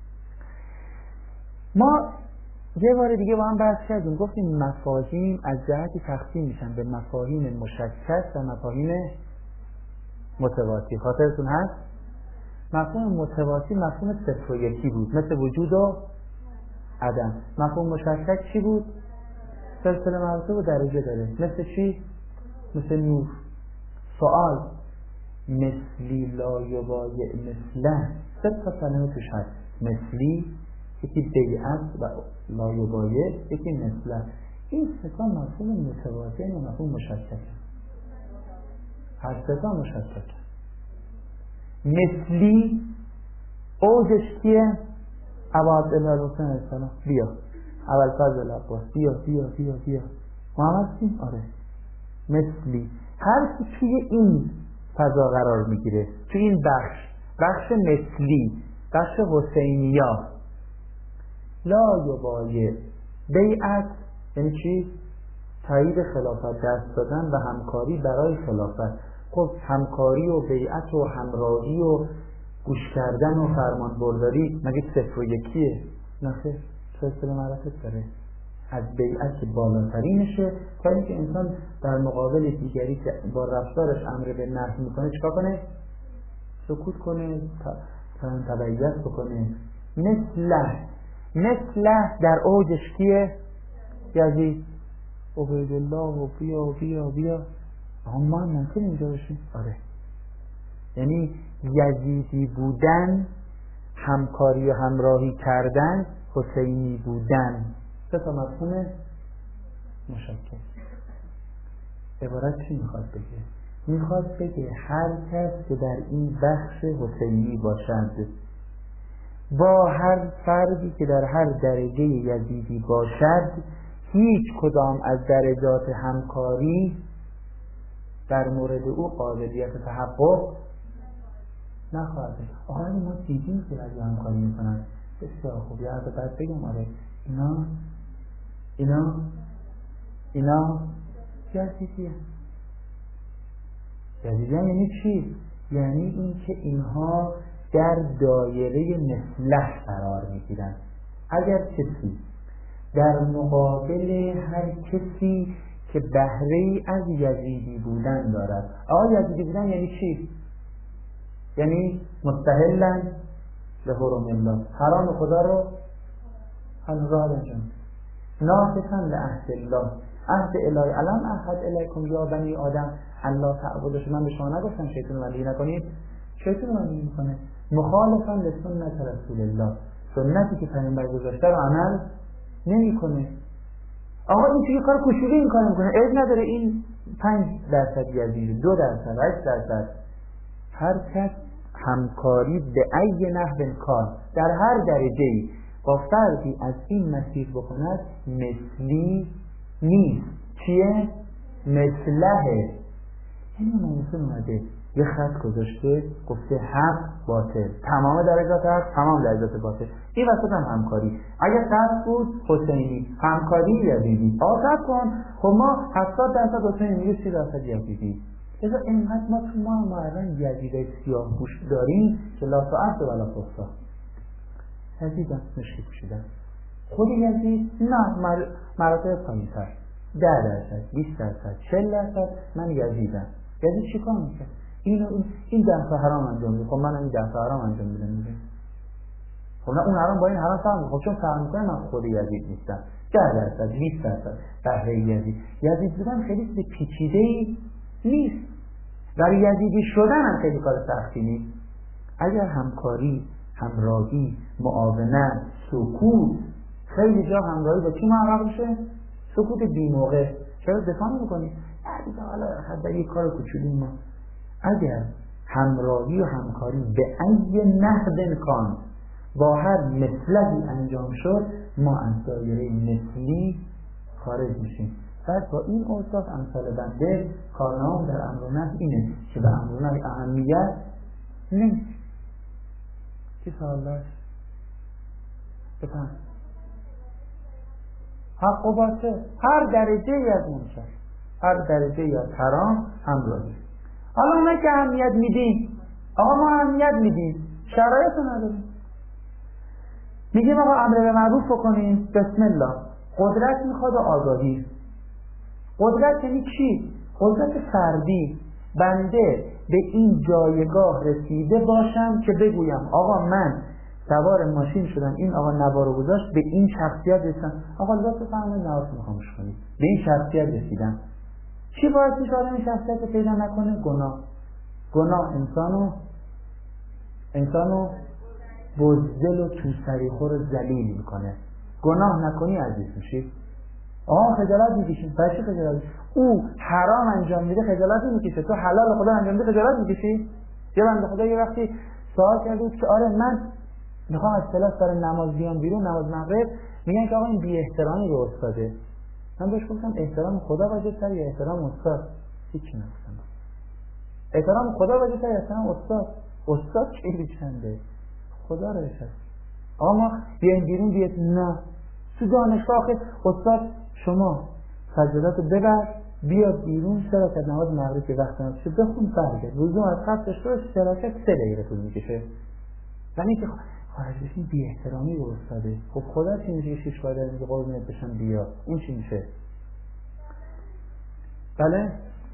Speaker 2: ما یه بار دیگه با هم بحث کردیم، گفتیم مفاهیم از جهتی تقسیم میشن به مفاهیم مشکک و مفاهیم متواتی. خاطرتون هست؟ مفهوم متواتی مفهوم صفر و یکی بود، مثل وجود و عدم. مفهوم مشکک چی بود؟ سلسله مراتب و درجه داره. مثل چی؟ مثل نور. سوال: مثلی لا یبایع مثله، سه تا کلمه توش هست. مثلی، یکی بیعت و لا یبایع، یکی مثله. این سه تا مفهوم متواتی و مفهوم مشکک. هر سه تا مشکک. مثلی اوجش کیه؟ ابوعبدالله الحسین علیه السلام. بیا ابوالفضل العباس، بیا ما هم هستیم. آره مثلی هر کی توی این فضا قرار میگیره، توی این بخش مثلی، بخش حسینیا. لا یبایع بیعت یعنی چی؟ تایید خلافت، دست دادن و همکاری برای خلافت. خب همکاری و بیعت و همراهی و گوش کردن و فرمان برداری مگه صفر و یکیه؟ نخیر، سلسله مراتب داره. از بیعت که بالاترینشه تا اینکه انسان در مقابل دیگری که با رفتارش امر به نهی میکنه چیکار کنه؟ سکوت کنه، تبعیت بکنه. مثله در اوجش کیه؟ یزید. عبیدالله و بیا اما ممکن اینجا باشیم. آره یعنی یزیدی بودن، همکاری و همراهی کردن، حسینی بودن. سه تا مفهوم مشکل. عبارت چی میخواد بگه؟ میخواد بگه هر کس که در این بخش حسینی باشد، با هر فردی که در هر درجه یزیدی باشد، هیچ کدام از درجات همکاری در مورد او قابلیت تحقق نخواهد. آقای ما دیدیم که از همکاری میکنن، بسیار خوب. یا از بعد بگم آره اینا یزیدیه. یزیدیه یعنی چی؟ یعنی این که اینها در دایره مثله قرار میگیرن. اگر کسی در مقابل هر کسی که بهره‌ای از یزیدی بودن دارد، یزیدی بودن یعنی چی؟ یعنی مستحلن لحرم الله، حرام خدا رو حلال انجام، ناقصا لعهد الله، عهد الهی. الان عهد الیکم یا بنی آدم الله تعبدش. من به شما نگفتم شیطان رو بندگی نکنید؟ شیطان رو بندگی میکنه. مخالفا لسنت رسول الله، سنتی که پیامبر گذاشته رو عمل نمیکنه. این توی کار کوچولی این کار میکنه، عیب نداره. این 5% یزید، 2%، 8%. هر کس همکاری به ای نحو کار در هر درجه‌ای با فردی از این مسیر بکند، مثلی نیست. چیه؟ مثله. این موسی اومده یه خط گذاشته گفته حق باطل، تمام درجات حق، تمام درجات باطل. این وسط هم همکاری. اگر قصد بود حسینی، همکاری یزیدی. آزاد کن. خب ما 70% حسینی میگه 30% یزیدی. لذا اینقدر ما تو ما الان یزیدای سیاه پوش داریم که لا ساعت ولا فسا. یزید هم مشکی پوشیدن. خود یزید نه مراتب پایین‌تر 10%، 20%، 40% من یزیدم. یزید چیکار میکنه؟ این 10 تا حرام انجام میده. خب منم این 10 تا حرام انجام میدم دیگه. خب نه اون حرام با این حرام فرق میکنه. خب چون فرق میکنه من خود یزید نیستم. 10%، 20% بهره یزید بودن خیلی پیچیده‌ای نیست. ولی یزیدی شدن هم خیلی کار سختی نیست. اگر همکاری، همراهی، معاونت، سکوت، خیلی جا همراهی با کی محقق میشه؟ سکوت بی موقع. چرا دفاع نمی‌کنی؟ دیگه حالا حتی یک کار کوچولی ما. اگر همراهی و همکاری به ای نحو امکان با هر مصلحی انجام شد، ما از دایره مثلی خارج میشیم. بعد با این اوصاف امثال بنده کارنامه در امر و نهی اینه که به امر و نهی اهمیت نمیشه. چی سوال داشت؟ بفهم. حق و باطل هر درجه ای از منکر، هر درجه ای از حرام همراهی. حالا ما که اهمیت میدیم، آقا ما اهمیت میدیم، شرایط رو نداریم، میگیم آقا امر به معروف بکنیم، بسم الله. قدرت میخواد و آگاهی. قدرت یعنی چی؟ قدرت فردی. بنده به این جایگاه رسیده باشم که بگویم آقا من سوار ماشین شدم، این آقا نوارو گذاشت، به این شخصیت رسیدم. آقا لطفاً فرمایید نوارتون رو خاموش کنید. به این شخصیت رسیدم. چی باعث میشه آدم این شخصیت رو پیدا نکنه؟ گناه انسانو بزدل و توسریخور و ذلیل میکنه. گناه نکنی عزیز میشی. خجالت میکشی. برای چی خجالت؟ او حرام انجام میده خجالت نمیکشه، تو حلال خدا انجام میده خجالت میکشی؟ یه بنده خدا یه وقتی سوال کرده بود که آره من میخوام از کلاس برای نماز بیام بیرون، نماز مغرب، میگن که آقا این بی احترامی به استاده. من بهش گفتم احترام خدا واجب‌تر یا احترام استاد؟ هیچی نگفتم. احترام خدا واجب‌تر یا احترام استاد؟ استاد خیلی چنده، خدا رو بشناس. آقا ما بیایم بیرون بیاد نه. تو دانشگاه استاد شما سجاداتو ببر بیا بیرون، شراکت نماز مغرب که وقت نمیشه بخون برگرد. روزو از خطش رو شراکت 3 دقیقه طول میکشه. یعنی که خارج بشین بی احترامی به استاده. خب خدا چی میشه 6 بار میگه قربونت بشم بیا، اون چی میشه؟ بله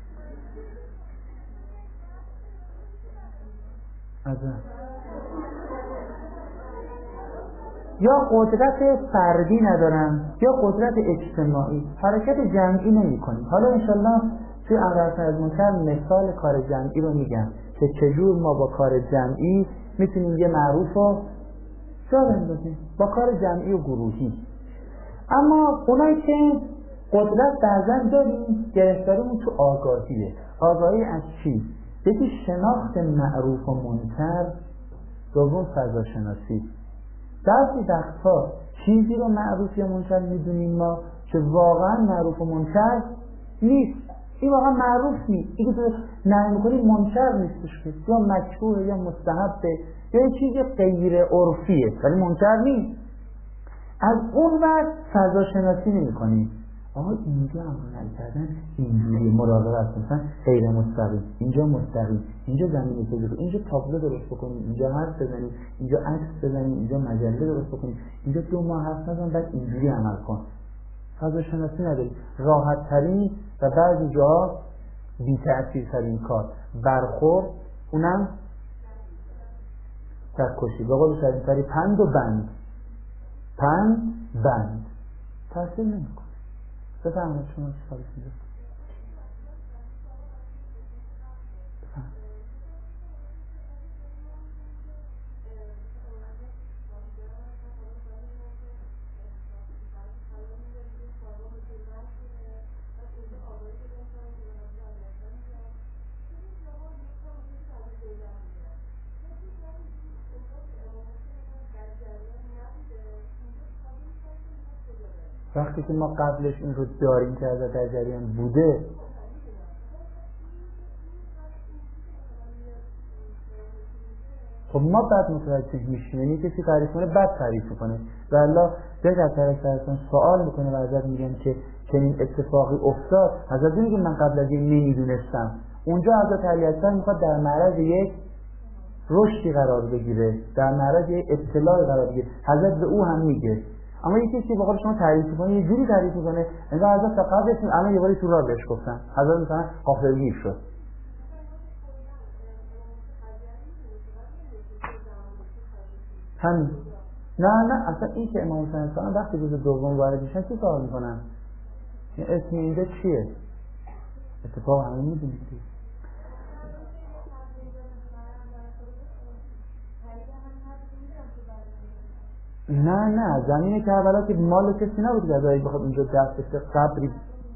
Speaker 2: یا قدرت فردی ندارن یا قدرت اجتماعی، حرکت جمعی نمی کنیم. حالا انشالله توی امر از منکر مثال کار جمعی رو میگم که چجور ما با کار جمعی میتونیم یه معروف رو جا بندازیم با کار جمعی و گروهی. اما اونایی که قدرت بعضن داریم گرفتاریمون تو آگاهیه. آگاهی از چی؟ یکی شناخت معروف و منکر، دوم فضا شناسی. بعضی وقتها چیزی رو معروف یا منکر میدونیم ما که واقعا معروف و منکر نیست. این واقعا معروف نیست. این که نهی میکنی منکر نیستش که یا مکروه یا مستحبه یا یه چیز غیر عرفیه ولی منکر نیست. از اون وقت فضا شناسی نمی کنیم. اینجا عمل کردن اینجوری مراقبت مثلا غیر مستقیم، اینجا مستقیم، اینجا زمین تجربه، اینجا تابلو درست بکنیم، اینجا حرف بزنیم، اینجا عکس بزنیم، اینجا مجله درست بکنیم، اینجا 2 ماه حرف نزن بعد اینجوری عمل کن. فضا شناسی نداریم. راحت ترین و بعضی جاها بی تأثیر ترین کار برخورد، اونم سرکشی. به قول شریفتری پند و بند، پند بند تأثیر نمیکنه. بفرمایید شما چی سوالی می‌کنید؟ وقتی که ما قبلش این رو داریم که از در جریان بوده خب ما بد متوجه میشیم، یعنی کسی تعریف کنه بد تعریف میکنه و الله در طرف سوال میکنه و ازت میگن که چنین اتفاقی افتاد. حضرت میگه من قبل از این نمیدونستم. اونجا حضرت علی اکبر میخواد در معرض یک رشدی قرار بگیره، در معرض یک اطلاع قرار بگیره. حضرت به او هم میگه. اما یکی که بخواد شما تعریف کنه یه جوری تعریف میکنه انگار حضرت فقط اسم الان یه باری تو راه بهش گفتن، حضرت مثلا غافلگیر شد. همین. نه اصلا این که امام حسین السلام وقتی روز دوم وارد میشن چی سوال میکنن؟ این اسم اینجا چیه؟ اتفاق همین میدونید دیگه. نه زمین کربلا که مال کسی نبود که ازایی بخواد اونجا دست بشه قبری.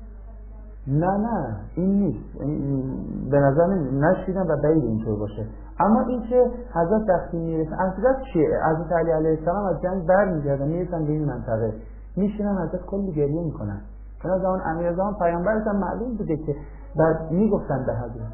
Speaker 2: نه این نیست، به نظر نشیدم و بعید اینطور باشه. اما این که حضرت وقتی میرسن حضرت چیه؟ حضرت علی علیه السلام از جنگ برمیگردن میرسن به این منطقه میشینن حضرت کلی گریه میکنن. چون از اون امیر زمان پیامبرش هم معلوم بوده که بعد میگفتن به حضرت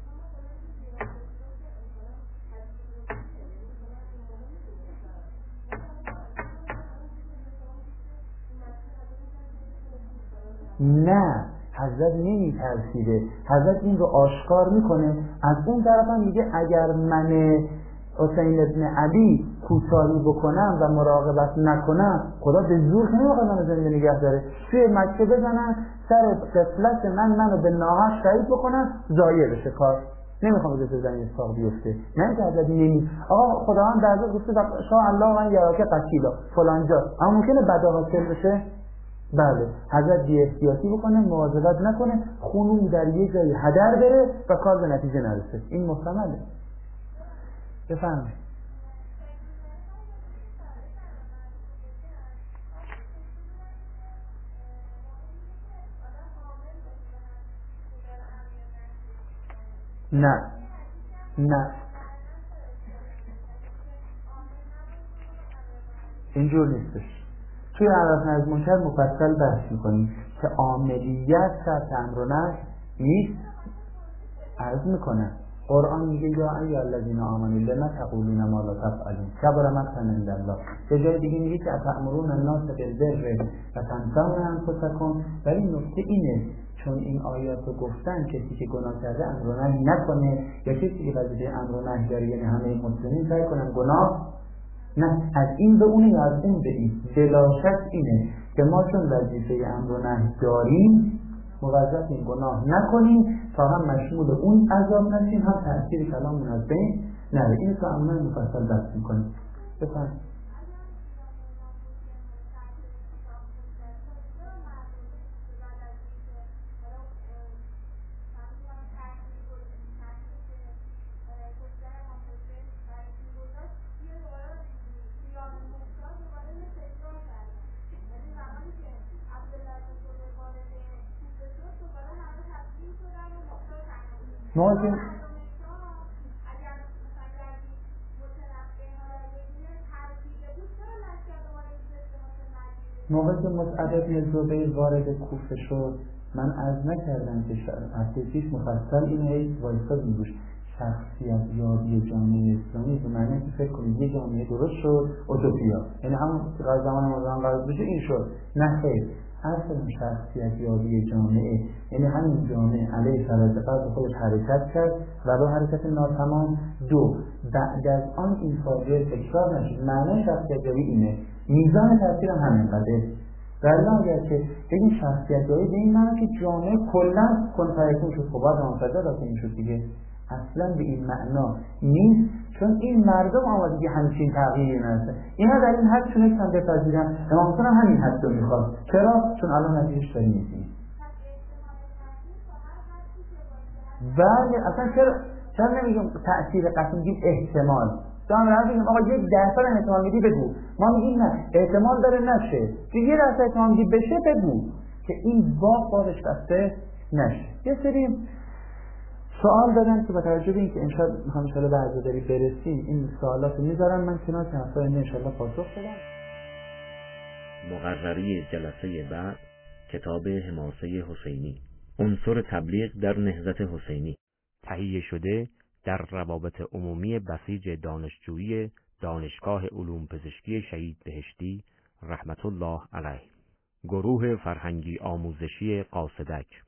Speaker 2: نه حضرت نمی ترسیده. حضرت این رو آشکار میکنه. از اون طرف هم میگه اگر من حسین ابن علی کوتاهی بکنم و مراقبت نکنم خدا به زور که نمیخواد منو زنده نگه داره. توی مکه بزنن سر قفلت منو به ناحق شهید بکنن ضایع بشه کار. نمیخوام به زمین اتفاق بیفته. نه که حضرت نمی آقا خداوند در حضرت گفته شاه الله من یراکه قتیلا فلان جا، اما ممکنه بدا حاصل بشه. بله حضرت بی احتیاطی بکنه، مواظبت نکنه، خونون در یه جایی هدر بره و کار به نتیجه نرسه. این محتمله. بفرمایید. نه اینجور نیستش. توی عرف از منکر مفصل بحث میکنیم که عاملیت شرط امر و نهی نیست. عرض میکنه قرآن میگه یا ایها الذین آمنوا لما تقولون ما لا تفعلون کبر مقتا عند الله. یه جای دیگه میگه که اتأمرون الناس بالبر و تنسون انفسکم. ولی نکته اینه چون این آیات رو گفتن کسی که گناه کرده امر و نهی نکنه یا کسی که وظیفه امر و نهی داره، یعنی همه مسلمین سعی کنن گناه نه از این به اون یا از اون به این. بلا شک اینه که ما چون وظیفه امر و نهی داریم موظف این گناه نکنیم تا هم مشمول اون عذاب نشیم هم تأثیر کلامون از بین نره. این رو امروز مفصل بحث میکنیم. بفرمایید. موقع که مصعب بن زبیر وارد کوفه شد من عرض نکردم که هفته پیش مفصل این وایساد میگوش شخصیت یابی جامعه اسلامی به معنی که فکر کنید یه جامعه درست شد اوتوپیا، یعنی همون زمان مدرن قرار بشه این شد. نه خیر، اصل شخصیت یابی جامعه یعنی همین جامعه علیه فراز قلب خودش حرکت کرد و با حرکت ناتمام دو بعد از آن این فاجعه تکرار نشد. معنی شخصیت یابی اینه، میزان تاثیر هم همین قدره. ولی اگر که بگیم شخصیت یابی به این معنی که جامعه کلا کنفرکشن شد، خب باید منفجر راست این شد دیگه. اصلا به این معنا نیست، چون این مردم آمده که همچین تغییری نرسه. اینا در این حد تونستن بپذیرن. امام حسین هم همین حد رو میخواد. چرا؟ چون الان نتیجهش داریم می‌بینیم. بله اصلا چرا نمیگیم تأثیر قطعی، میگیم احتمال. دام راست میگیم آقا 1% احتمال میدی بگو. ما میگیم نه احتمال داره نشه. که 1% احتمال میدی بشه بگو که این بابش بسته نشه. یه سری سوال دادن که با توجه به اینکه انشاءالله به عزاداری برسیم این سوالات رو میذارم من کنار که حرفای انشاءالله پاسخ بدم.
Speaker 1: مقرری جلسه بعد کتاب حماسه حسینی، عنصر تبلیغ در نهضت حسینی، تهیه شده در روابط عمومی بسیج دانشجویی دانشگاه علوم پزشکی شهید بهشتی رحمت الله علیه. گروه فرهنگی آموزشی قاصدک